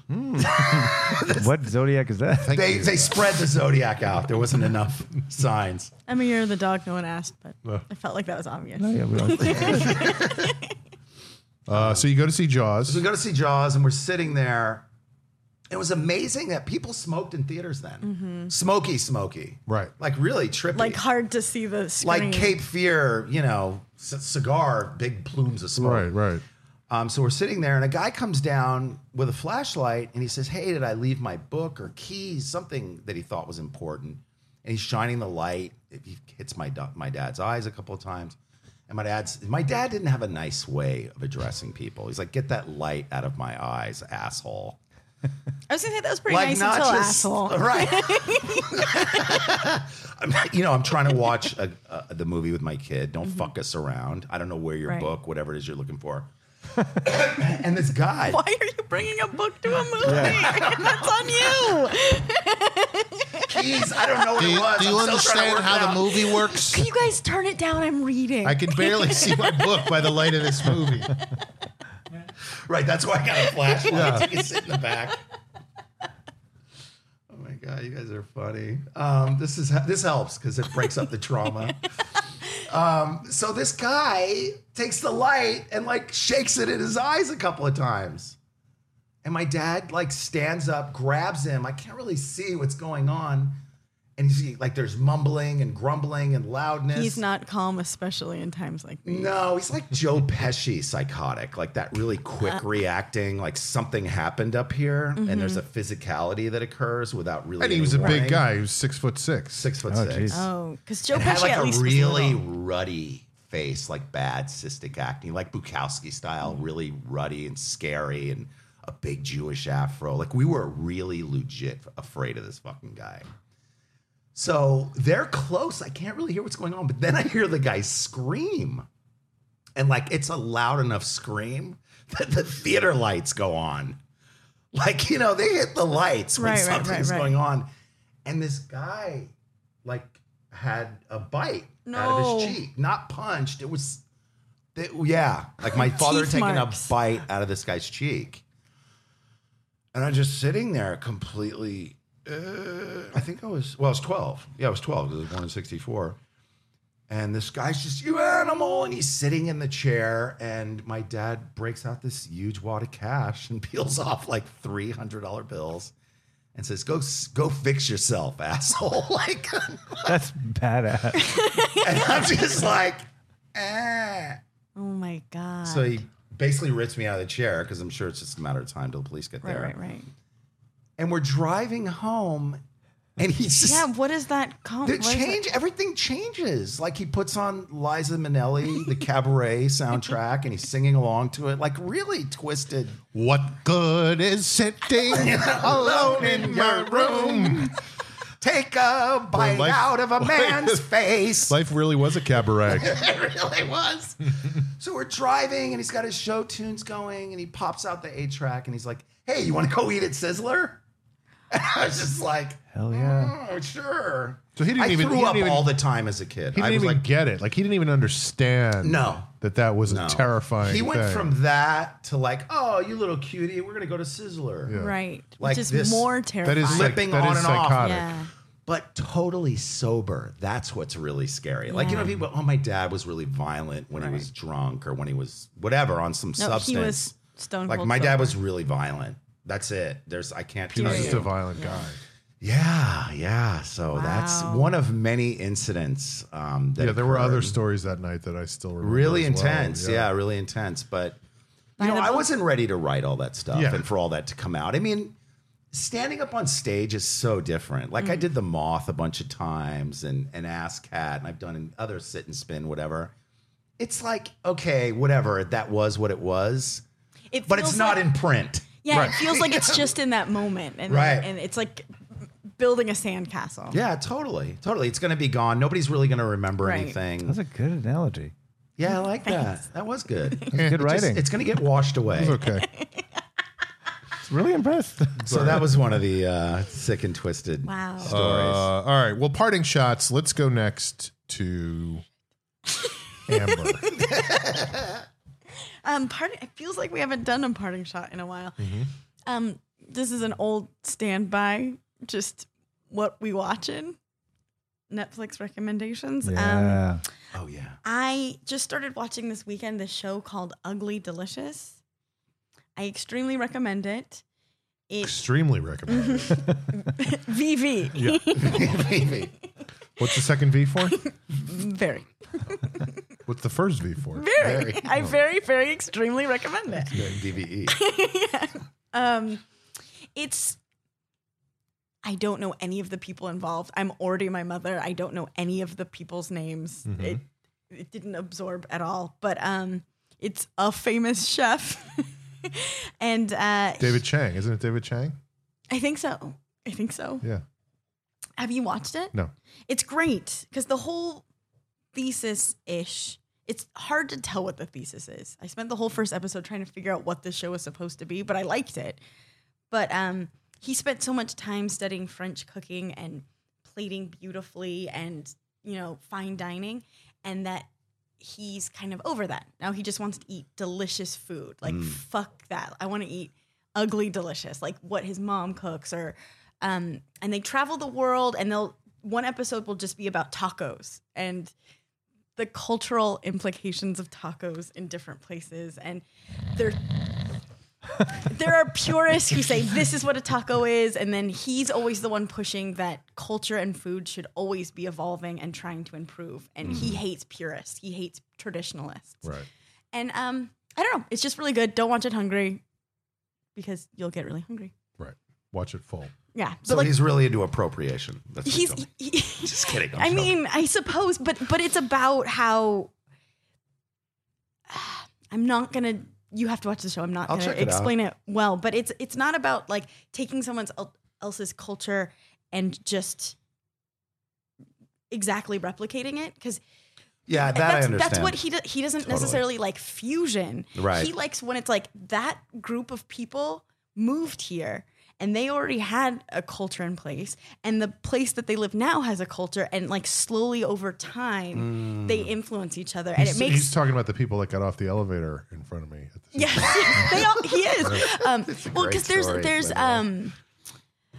C: What zodiac is that?
A: Thank
E: they
A: you.
E: they spread the zodiac out. There wasn't enough signs.
B: I'm a year of the dog. No one asked, but
A: Uh.
B: I felt like that was obvious.
C: Oh, yeah, we don't-
A: Uh, so you go to see
E: So
A: Jaws.
E: we go to see Jaws, and we're sitting there. It was amazing that people smoked in theaters then. Smoky, smoky.
A: Right.
E: Like really trippy.
B: Like hard to see the screen.
E: Like Cape Fear, you know, c- cigar, big plumes of smoke.
A: Right, right.
E: Um, so we're sitting there, and a guy comes down with a flashlight, and he says, "Hey, did I leave my book or keys?" Something that he thought was important. And he's shining the light. It he hits my da- my dad's eyes a couple of times. And my dad's my dad didn't have a nice way of addressing people. He's like, "Get that light out of my eyes, asshole."
B: I was gonna say that was pretty
E: Like
B: nice
E: not
B: until
E: just
B: asshole.
E: right. I'm, you know, I'm trying to watch a, a, the movie with my kid. Don't fuck us around. I don't know where your
B: Right.
E: book, whatever it is you're looking for. And this guy,
B: Why are you bringing a book to a movie? That's on you.
E: keys. I don't know what
A: Do
E: it
A: you,
E: was.
A: do you
E: I'm still trying to
A: understand
E: work
A: how
E: it
A: the
E: out.
A: movie works?
B: Can you guys turn it down? I'm reading.
A: I can barely see my book by the light of this movie.
E: Right, that's why I got a flashlight.
A: Yeah.
E: So you can sit in the back. Oh my god, you guys are funny. Um, this is this helps because it breaks up the trauma. Um, so this guy takes the light and like shakes it in his eyes a couple of times, and my dad like stands up, grabs him. I can't really see what's going on, and he's like, there's mumbling and grumbling and loudness.
B: He's not calm, especially in times like these.
E: No, he's like Joe Pesci psychotic, like that really quick reacting, like something happened up here, and there's a physicality that occurs without really.
A: And he
E: any
A: was a
E: warning.
A: big guy. He was six foot six.
E: six foot
C: Oh,
E: six.
C: geez.
B: Oh, because Joe
E: And
B: Pesci
E: had like
B: at
E: a
B: least was
E: really
B: little.
E: ruddy face, like bad cystic acne, like Bukowski style, really ruddy and scary, and a big Jewish afro. Like we were really legit afraid of this fucking guy. So they're close. I can't really hear what's going on, but then I hear the guy scream. And like it's a loud enough scream that the theater lights go on. Like, you know, they hit the lights when
B: Right, right,
E: something's
B: right, right.
E: going on. And this guy like had a bite out
B: No.
E: of his cheek. Not punched. It was it- yeah. Like my father had
B: Teeth
E: taken
B: marks.
E: a bite out of this guy's cheek. And I'm just sitting there completely uh, I think I was, well, I was twelve. Yeah, I was twelve because I was born in sixty-four. And this guy's just, you animal. And he's sitting in the chair. And my dad breaks out this huge wad of cash and peels off like three hundred dollar bills and says, go go fix yourself, asshole. Like,
C: That's badass.
E: and I'm just like, eh.
B: Oh my God.
E: So he basically rips me out of the chair because I'm sure it's just a matter of time till the police get
B: right,
E: there.
B: right, right.
E: And we're driving home. And he's just...
B: Yeah, what is that called?
E: The change, everything changes. Like he puts on Liza Minnelli, the Cabaret soundtrack, and he's singing along to it. Like really twisted.
A: What good is sitting alone in your room?
E: Take a bite
A: life-
E: out of a man's face.
A: Life really was a cabaret.
E: It really was. So we're driving, and he's got his show tunes going, and he pops out the eight track, and he's like, "Hey, you want to go eat at Sizzler?" And I was just like,
C: Hell yeah.
E: "Oh, sure."
A: So he didn't
E: I
A: even-
E: threw
A: he
E: up
A: didn't even-
E: all the time as a kid.
A: He
E: I
A: didn't
E: was
A: even
E: like,
A: get it. Like he didn't even understand.
E: No.
A: that that was
E: No.
A: a terrifying.
E: He went
A: thing.
E: from that to like, "Oh, you little cutie, we're gonna go to Sizzler."
A: Yeah.
B: Right.
E: Like
B: Which is
E: this-
B: more
A: that
B: terrifying.
A: is psych-
E: Flipping
A: that
E: on
A: is
E: and off.
A: psychotic.
B: Yeah.
E: But totally sober. That's what's really scary. Like, you know,
B: Yeah.
E: people, oh, my dad was really violent when he was drunk or when he was whatever on some
B: No,
E: substance.
B: he was stone
E: like
B: cold
E: my dad
B: sober.
E: was really violent. That's it. There's I can't
A: He
E: tell
A: was just
E: you.
A: a violent guy.
E: Yeah, yeah. So that's
B: Wow.
E: one of many incidents. Um, that
A: Yeah, there were
E: occurred.
A: other stories that night that I still remember.
E: really
A: as well.
E: intense. Yeah. really intense. But
B: By
E: you know,
B: the
E: I
B: book?
E: wasn't ready to write all that stuff
A: Yeah.
E: and for all that to come out. I mean, standing up on stage is so different. Like I
B: Mm.
E: did the Moth a bunch of times and and Ass Cat, and I've done in other sit and spin, whatever. It's like, okay, whatever. That was what it was.
B: It
E: But it's
B: feels
E: not
B: like-
E: in print.
B: Yeah,
A: Right.
B: it feels like it's just in that moment, and
E: Right.
B: and it's like building a sandcastle.
E: Yeah, totally. Totally. It's gonna be gone. Nobody's really gonna remember
B: Right.
E: anything.
C: That's a good analogy.
E: Yeah, I like that. That was good.
C: Good
E: It just-
C: writing.
E: it's gonna get washed away.
A: It's okay.
C: It's really impressed.
E: So that was one of the uh, sick and twisted
B: Wow.
E: stories.
A: Uh, all right. Well, parting shots. Let's go next to Amber.
B: Um, part it feels like we haven't done a parting shot in a while.
A: Mm-hmm.
B: Um, this is an old standby. Just what we watching. Netflix recommendations. Um,
C: Yeah.
E: Oh yeah.
B: I just started watching this weekend this show called Ugly Delicious. I extremely recommend it. It
A: Extremely recommended.
B: V V.
A: What's the second V for?
B: Very,
A: What's the first V for?
B: very. I very, very extremely recommend it.
E: D V E.
B: Um, it's. I don't know any of the people involved. I'm already my mother. I don't know any of the people's names.
A: Mm-hmm.
B: It it didn't absorb at all. But um, it's a famous chef, and uh,
A: David Chang. Isn't it David Chang?
B: I think so. I think so.
A: Yeah.
B: Have you watched it?
A: No.
B: It's great because the whole thesis ish. It's hard to tell what the thesis is. I spent the whole first episode trying to figure out what the show was supposed to be, but I liked it. But um, he spent so much time studying French cooking and plating beautifully and, you know, fine dining, and that he's kind of over that. Now he just wants to eat delicious food. Like, fuck that. I want to eat ugly delicious, like what his mom cooks. Or um, and they travel the world, and they'll one episode will just be about tacos and the cultural implications of tacos in different places. And they're there are purists who say this is what a taco is, and then he's always the one pushing that culture and food should always be evolving and trying to improve. And he hates purists. He hates traditionalists.
A: Right.
B: And um, I don't know. It's just really good. Don't watch it hungry because you'll get really hungry.
A: Right. Watch it full.
B: Yeah.
E: So
B: but like
E: he's really into appropriation. That's what
B: he's
E: he's
B: he,
E: just kidding. I'm
B: I
E: joking.
B: mean, I suppose, but but it's about how I'm not gonna. You have to watch the show. I'm not
E: I'll
B: gonna
E: check it
B: explain it well, but it's it's not about like taking someone el- else's culture and just exactly replicating it, because
E: yeah, that
B: that's,
E: I understand.
B: that's what he do, he doesn't
E: Totally.
B: necessarily like fusion.
E: Right.
B: He likes when it's like that group of people moved here and they already had a culture in place, and the place that they live now has a culture, and like slowly over time they influence each other, and
A: He's,
B: it makes
A: he's talking about the people that got off the elevator in front of me. At the
B: yes, they all, he is. Um, well,
E: great
B: because there's
E: story,
B: there's
E: by the way.
B: um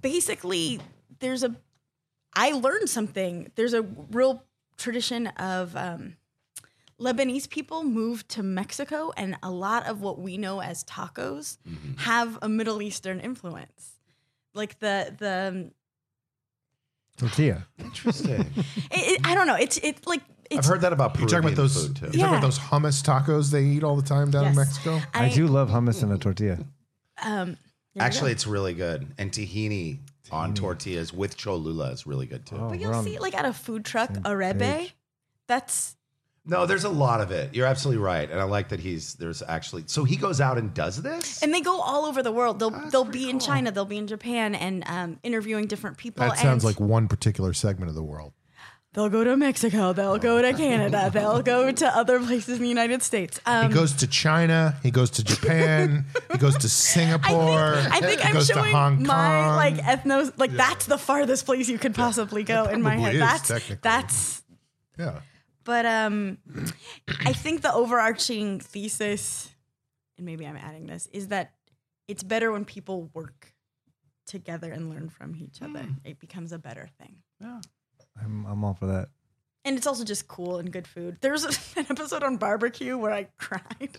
B: basically, there's a, I learned something. There's a real tradition of um, Lebanese people moved to Mexico, and a lot of what we know as tacos
E: Mm-hmm.
B: have a Middle Eastern influence. Like the, the,
C: Tortilla.
E: Interesting.
B: it, it, I don't know. It's, it's like,
E: I've
B: it's,
E: heard that about
A: You're
E: Peruvian
A: talking about those.
E: food too.
A: You're talking
B: Yeah.
A: about those hummus tacos they eat all the time down in
B: Yes.
A: Mexico.
C: I, do love hummus in a tortilla.
B: Um, there we
E: Actually,
B: go.
E: it's really good. And tahini, on tortillas with Cholula is really good too.
C: Oh,
B: But
C: we're
B: you'll
C: on
B: see, like at a food truck,
C: same
B: a rebe.
C: page.
B: That's
E: No, there's a lot of it. You're absolutely right, and I like that he's there's actually. So he goes out and does this.
B: and they go all over the world. They'll
E: That's
B: they'll
E: pretty
B: be in
E: cool.
B: China, they'll be in Japan, and um, interviewing different people.
A: That sounds
B: and
A: like one particular segment of the world.
B: they'll go to Mexico, they'll go to Canada, they'll go to other places in the United States. Um,
A: He goes to China. He goes to Japan. He goes to Singapore.
B: I think
A: he
B: I'm
A: goes to
B: showing
A: Hong
B: my
A: Kong.
B: like ethnos. Like that's the farthest place you could possibly go in my
A: probably
B: head.
A: is,
B: That's
A: technically.
B: that's.
A: Yeah.
B: But um, I think the overarching thesis, and maybe I'm adding this, is that it's better when people work together and learn from each other. It becomes a better thing.
C: I'm, I'm all for that.
B: And it's also just cool and good food. There's an episode on barbecue where I cried.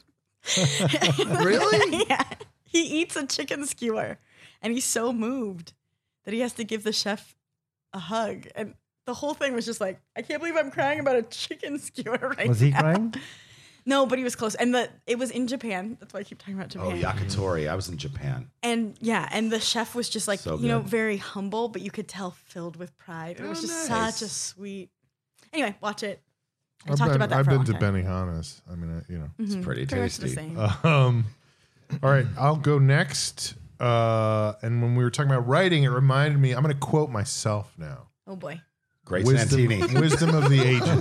E: Really?
B: Yeah. He eats a chicken skewer and he's so moved that he has to give the chef a hug. And the whole thing was just like, I can't believe I'm crying about a chicken skewer right
C: Was he
B: now.
C: crying?
B: No, but he was close. And the it was in Japan. That's why I keep talking about
E: Oh,
B: Japan.
E: yakitori. I was in Japan.
B: And yeah, and the chef was just like,
E: So
B: you know,
E: good.
B: very humble, but you could tell filled with pride. It was
E: Oh,
B: just
E: nice.
B: such a sweet. Anyway, watch it. I
A: I've
B: talked
A: been,
B: about that
A: I've
B: for a
A: been
B: long
A: to
B: time.
A: Benihana's. I mean, I, you know.
E: It's
B: Mhm.
E: pretty
B: Pretty much the
E: tasty.
B: same.
A: Um, all right, I'll go next. Uh, and when we were talking about writing, it reminded me. I'm going to quote myself now.
B: Oh boy.
E: Great
A: wisdom,
E: Santini.
A: wisdom of the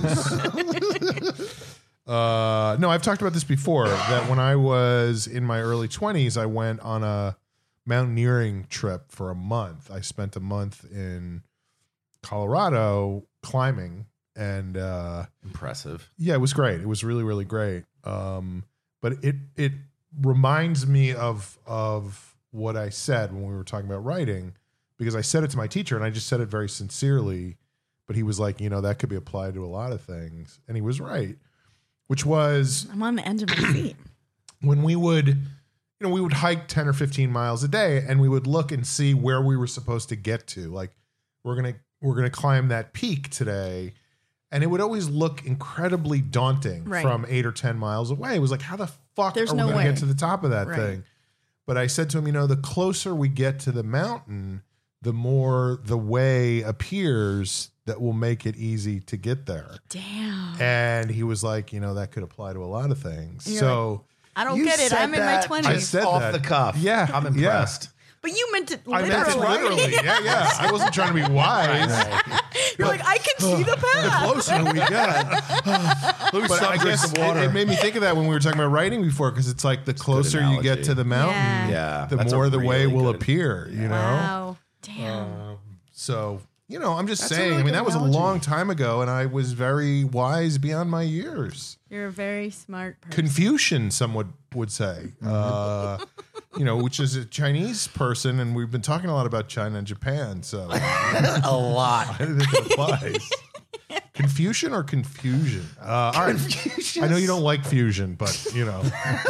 A: ages. uh, no, I've talked about this before. That when I was in my early twenties, I went on a mountaineering trip for a month. I spent a month in Colorado climbing, and uh,
E: Impressive.
A: yeah, it was great. It was really, really great. Um, but it it reminds me of of what I said when we were talking about writing, because I said it to my teacher, and I just said it very sincerely. But he was like, you know, that could be applied to a lot of things, and he was right. Which was
B: I'm on the edge of my seat.
A: when we would, you know, we would hike ten or fifteen miles a day, and we would look and see where we were supposed to get to. Like, we're gonna we're gonna climb that peak today. And it would always look incredibly daunting
B: Right.
A: from eight or ten miles away. It was like, how the fuck
B: There's
A: are
B: no
A: we going to
B: way.
A: get to the top of that
B: Right.
A: thing? But I said to him, you know, the closer we get to the mountain, the more the way appears that will make it easy to get there.
B: Damn.
A: And he was like, you know, that could apply to a lot of things.
B: And you're
A: So
B: I don't
E: You
B: get it.
E: said
B: I'm in my
E: that
A: I
B: twenties.
A: said
E: off
A: that.
E: the cuff.
A: Yeah,
E: I'm
A: yeah.
E: impressed.
B: But you meant it
A: I
B: literally.
A: meant it literally. Yeah, yeah. I wasn't trying to be wise.
B: You're like, I can see the path.
A: Closer we get. But I guess it, it made me think of that when we were talking about writing before, because it's like the closer you get
E: analogy.
A: to the mountain,
B: Yeah.
E: Yeah.
A: the
E: that's a
A: more the way
E: really
A: will
E: good-
A: appear, you know?
B: Wow. Damn.
A: Um, so, you know, I'm just
E: That's a
A: saying,
E: really
A: I mean,
E: good
A: that was
E: analogy.
A: a long time ago, and I was very wise beyond my years.
B: You're a very smart person.
A: Confucian, some would, would say, uh, you know, which is a Chinese person, and we've been talking a lot about China and Japan, so
E: A lot.
A: I think it applies. Confucian or confusion? Uh, all right. I know you don't like fusion, but, you know.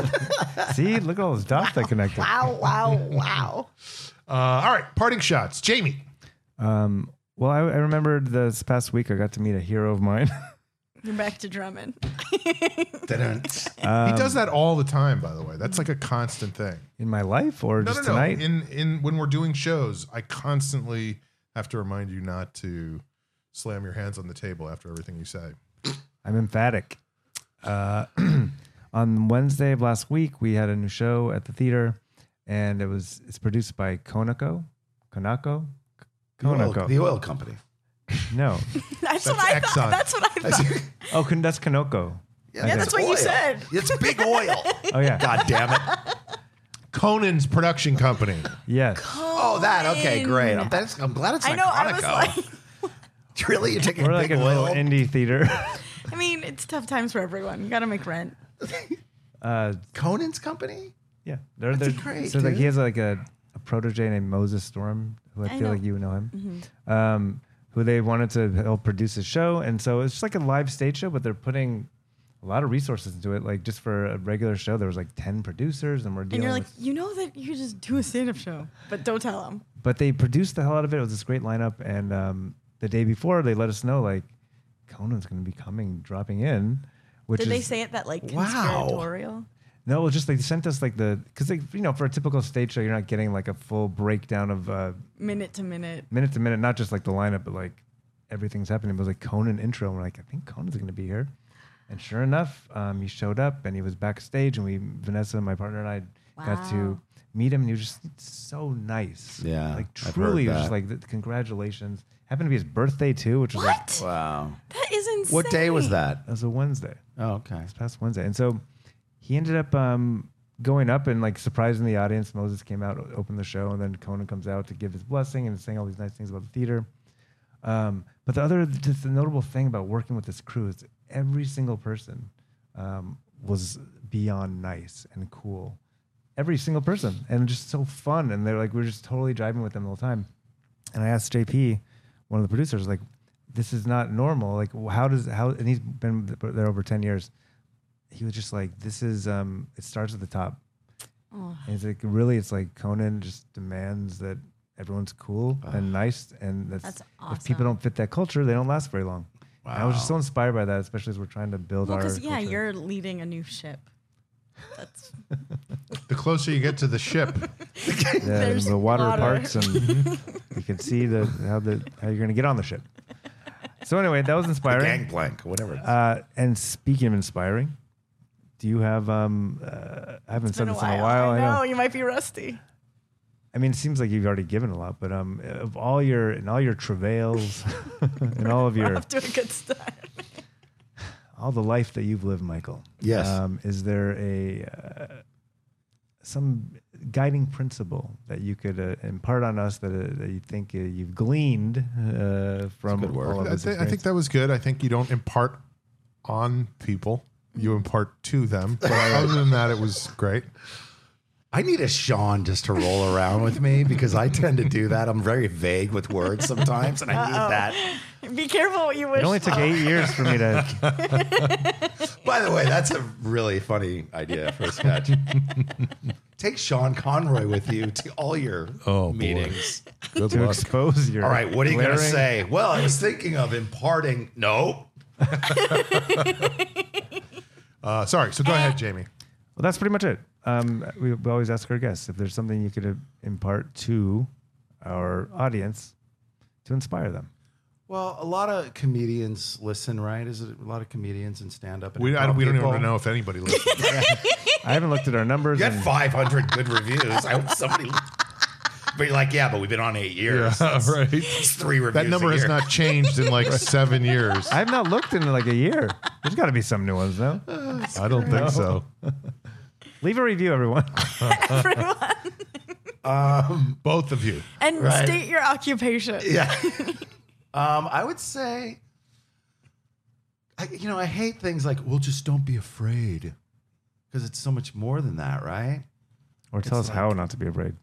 C: See, look at all those dots that connected.
B: Wow, wow, wow.
A: Uh, all right, parting shots. Jamie.
C: Um, well, I, I remembered this past week I got to meet a hero of mine.
B: You're back to Drummond.
E: Didn't.
C: Um,
A: He does that all the time, by the way. That's like a constant thing.
C: in my life or
A: No,
C: just
A: no, no.
C: tonight.
A: In in when we're doing shows, I constantly have to remind you not to slam your hands on the table after everything you say.
C: I'm emphatic. Uh, on Wednesday of last week, we had a new show at the theater, and it was it's produced by Konako. Konako?
E: The oil,
C: Konako.
E: the oil company.
C: No.
B: That's,
A: That's
B: what I
A: Exxon.
B: thought. That's what I thought.
C: Oh, Kon- that's Konoko.
E: Yeah,
B: Yeah, that's what you
E: oil.
B: said.
E: It's big oil.
C: Oh, yeah.
E: God damn it.
A: Conan's production company.
C: Yes.
E: Oh, that. Okay, great. I'm, that's, I'm glad it's
B: I
E: not
B: know. I was
E: Conoco.
B: like,
E: Really? You're taking
C: We're
E: a
C: like
E: big
C: a
E: oil?
C: little indie theater.
B: I mean, it's tough times for everyone. You got to make rent.
C: uh,
E: Conan's company?
C: yeah. They're,
E: That's
C: they're,
E: great,
C: so like
E: dude.
C: he has like a, a protege named Moses Storm, who I,
B: I
C: feel
B: know.
C: like you know him.
B: Mm-hmm.
C: Um, who they wanted to help produce a show, and so it's just like a live stage show, but they're putting a lot of resources into it. Like just for a regular show, there was like ten producers, and we're
B: And
C: dealing
B: you're like,
C: with.
B: you know that you could just do a stand-up show, but don't tell them.
C: But they produced the hell out of it. It was this great lineup, and um, the day before, they let us know like Conan's going to be coming, dropping in. Which
B: Did
C: is,
B: they say it that like
E: Wow.
B: conspiratorial?
C: No, it was just like they sent us like the because like you know for a typical stage show, you're not getting like a full breakdown of uh,
B: Minute to minute.
C: minute to minute, not just like the lineup, but like everything's happening. It was like Conan intro, and we're like, I think Conan's going to be here. And sure enough, um, he showed up, and he was backstage, and we, Vanessa, my partner, and I got to
B: Wow.
C: meet him, and he was just so nice.
E: Yeah,
C: like
E: I've
C: truly,
E: heard
C: it was just
E: that.
C: like the, congratulations. Happened to be his birthday too, which was like
B: What?
E: Wow.
B: That is insane.
E: What day was that?
C: that was a Wednesday.
E: Oh, okay.
C: This past Wednesday. And so he ended up um, going up and like surprising the audience. Moses came out, opened the show, and then Conan comes out to give his blessing and saying all these nice things about the theater. Um, but the other, just the notable thing about working with this crew is every single person um, was beyond nice and cool. Every single person, and just so fun. And they're like, we we're just totally driving with them the whole time. And I asked J P, one of the producers, like, this is not normal. Like, how does, how, and he's been there over ten years. He was just like, this is, um, it starts at the top.
B: Oh.
C: And it's like, really, it's like Conan just demands that everyone's cool and nice. And that's,
B: That's
C: if people
B: awesome.
C: don't fit that culture, they don't last very long. And I was just so inspired by that, especially as we're trying to build
B: Well,
C: our
B: because yeah,
C: culture.
B: you're leading a new ship. That's
A: The closer you get to the ship,
C: Yeah,
B: There's
C: the water,
B: water.
C: parts, and you can see the how the how you're going to get on the ship. So anyway, that was inspiring.
E: Gangplank, whatever. It's
C: Uh, and speaking of inspiring, do you have? Um, uh, I haven't said
B: been a
C: this
B: while.
C: in a while.
B: I
C: I
B: know.
C: know.
B: You might be rusty.
C: I mean, it seems like you've already given a lot, but um, of all your and all your travails, and all of
B: We're
C: your
B: off to a good start.
C: all the life that you've lived, Michael.
E: Yes.
C: Um, is there a uh, some guiding principle that you could uh, impart on us that, uh, that you think uh, you've gleaned uh, from
E: good word.
C: all of
A: I,
C: this
A: thi- I think
C: experience?
A: that was good. I think you don't impart on people; you impart to them. But other than that, it was great.
E: I need a Sean just to roll around with me because I tend to do that. I'm very vague with words sometimes, and I need that.
B: Be careful what you wish.
C: It only took eight years for me to.
E: By the way, that's a really funny idea for a sketch. Take Sean Conroy with you to all your
A: Oh, boy.
E: meetings.
A: Good
C: to
A: luck.
C: expose your.
E: All right, what are you going to
C: glaring-
E: say? Well, I was thinking of imparting. No.
A: Uh, sorry. So go ahead, Jamie.
C: Well, that's pretty much it. Um, we, we always ask our guests if there's something you could uh, impart to our audience to inspire them.
E: Well, a lot of comedians listen, right? Is it a lot of comedians and stand up?
A: We, I, we don't even know if anybody listens.
C: I haven't looked at our numbers.
E: You got
C: and-
E: five hundred good reviews. I hope somebody. But you're like, yeah, but we've been on eight years. That's,
A: right.
E: that's three reviews.
A: That number
E: a
A: has
E: year.
A: not changed in like seven years.
C: I have not looked in like a year. There's got to be some new ones though.
A: I don't think so.
C: Leave a review, everyone.
B: Everyone.
E: Um,
A: Both of you.
B: And
E: Right.
B: state your occupation.
E: yeah. um, I would say, I, you know, I hate things like, well, just don't be afraid. Because it's so much more than that, right?
C: Or tell
E: It's
C: us how
E: like-
C: not to be afraid.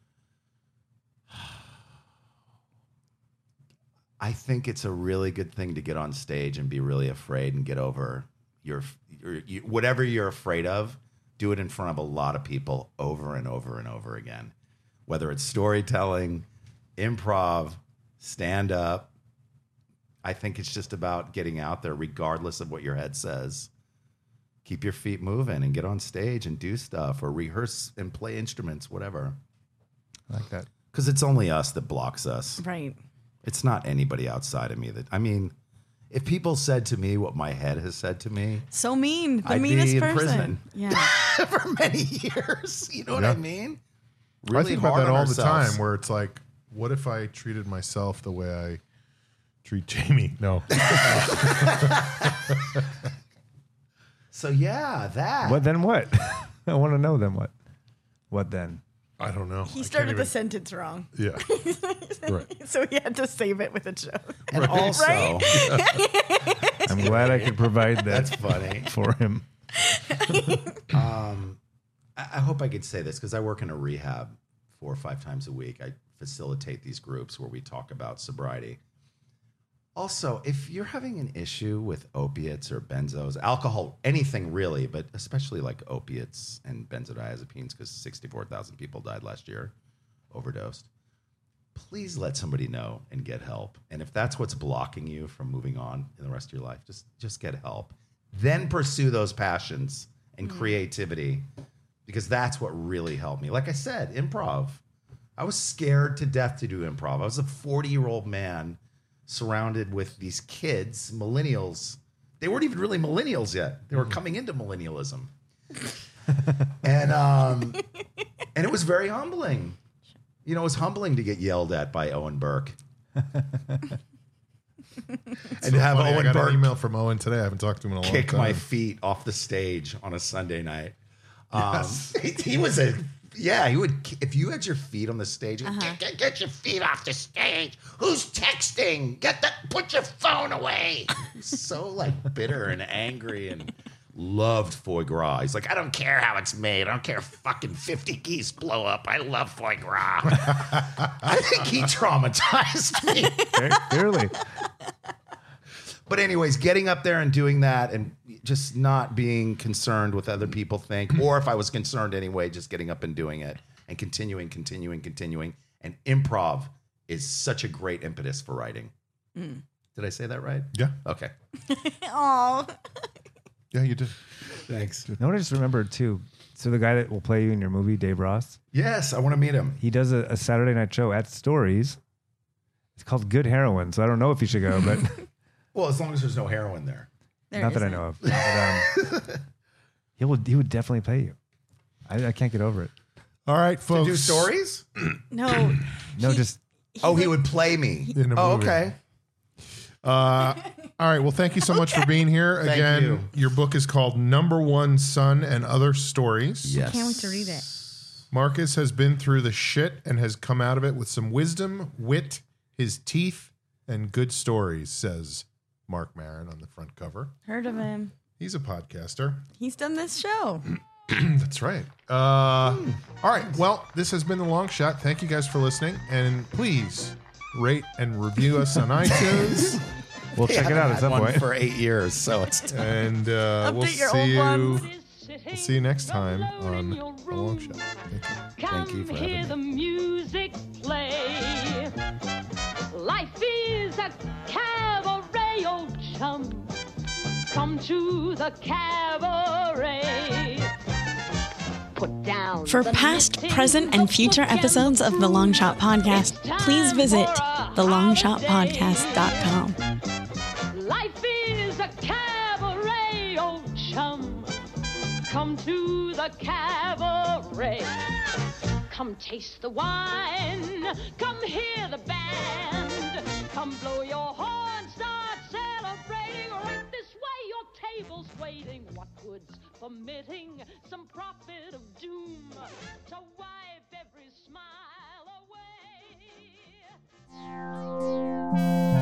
E: I think it's a really good thing to get on stage and be really afraid and get over your, your you, whatever you're afraid of. Do it in front of a lot of people over and over and over again. Whether it's storytelling, improv, stand up. I think it's just about getting out there regardless of what your head says. Keep your feet moving and get on stage and do stuff or rehearse and play instruments, whatever.
C: I like that.
E: Because it's only us that blocks us.
B: Right.
E: It's not anybody outside of me that, I mean, if people said to me what my head has said to me
B: So mean. The
E: I'd be
B: meanest
E: in
B: person.
E: prison.
B: Yeah.
E: for many years, you know what
A: Yeah.
E: I mean?
A: I
E: Really
A: think about
E: hard
A: that
E: on
A: all the
E: ourselves.
A: time where it's like, what if I treated myself the way I treat Jamie? No.
E: So yeah, that.
C: What then? What? I want to know then. What? What then?
A: I don't know. I
B: He
A: can't
B: started the
A: even-
B: sentence wrong.
A: Yeah. Right.
B: So he had to save it with a joke.
E: And also,
C: I'm glad I could provide that
E: that's funny.
C: for him.
E: Um, I, I hope I could say this because I work in a rehab four or five times a week. I facilitate these groups where we talk about sobriety. Also, if you're having an issue with opiates or benzos, alcohol, anything really, but especially like opiates and benzodiazepines, because sixty-four thousand people died last year, overdosed, please let somebody know and get help. And if that's what's blocking you from moving on in the rest of your life, just, just get help. Then pursue those passions and mm. creativity, because that's what really helped me. Like I said, improv. I was scared to death to do improv. I was a forty-year-old man surrounded with these kids, millennials. They weren't even really millennials yet. They were coming into millennialism. and um, and it was very humbling. You know, it was humbling to get yelled at by Owen Burke. and
A: so
E: to have
A: funny.
E: Owen
A: I got
E: Burke
A: an email from Owen today. I haven't talked to him in a long time.
E: Kick my feet off the stage on a Sunday night.
A: Yes.
E: Um, he, he was a... Yeah, he would. If you had your feet on the stage,
B: Uh-huh.
E: get, get, get your feet off the stage. Who's texting? Get that. Put your phone away. He's so like bitter and angry and loved foie gras. He's like, I don't care how it's made. I don't care if fucking fifty geese blow up. I love foie gras. I think he traumatized me.
C: Clearly.
E: But anyways, getting up there and doing that and just not being concerned with other people think, or if I was concerned anyway, just getting up and doing it and continuing, continuing, continuing. And improv is such a great impetus for writing. Mm. Did I say that right?
A: Yeah.
E: Okay.
B: Oh.
A: Yeah, you did.
E: Thanks.
C: You know what I just remembered too? So the guy that will play you in your movie, Dave Ross,
E: Yes, I want to meet him.
C: he does a, a Saturday night show at Stories. It's called Good Heroin. So I don't know if you should go, but
E: Well, as long as there's no heroin there.
B: There
C: not that I
B: isn't.
C: know of. But, um, he would he would definitely pay you. I, I can't get over it.
A: All right,
E: To
A: folks.
E: do stories?
B: No.
C: No,
B: He-
C: just
E: Oh, he would play me.
A: In a
E: Oh,
A: movie.
E: okay.
A: Uh, all right. Well, thank you so much for being here.
E: Thank
A: Again,
E: you.
A: your book is called Number One Son and Other Stories.
E: Yes.
B: Can't wait to read it.
A: Marcus has been through the shit and has come out of it with some wisdom, wit, his teeth, and good stories, says Mark Maron on the front cover.
B: Heard of him.
A: He's a podcaster.
B: He's done this show.
A: That's right. Uh, all right. Well, this has been The Long Shot. Thank you guys for listening. And please rate and review us on iTunes.
C: we'll check it out at
E: Had
C: some
E: one
C: point.
E: for eight years, so it's
A: And uh, we'll
B: Update your
A: see
B: old
A: you.
B: ones.
A: We'll see you next time on The Long Shot. Thank you.
E: Thank you for
F: Come hear
E: having
F: the
E: me.
F: music play. Life is a cabaret, oh chum. Come to the cabaret. Put down
B: For
F: the
B: past,
F: knitting,
B: present,
F: the
B: and future
F: book, and
B: episodes of The Long Shot Podcast, please visit the long shot podcast dot com.
F: Life is a cabaret, oh chum. Come to the cabaret. Come taste the wine. Come hear the band. Come blow your horn. Start celebrating. Right this way, your table's waiting. What good's permitting some prophet of doom to wipe every smile away?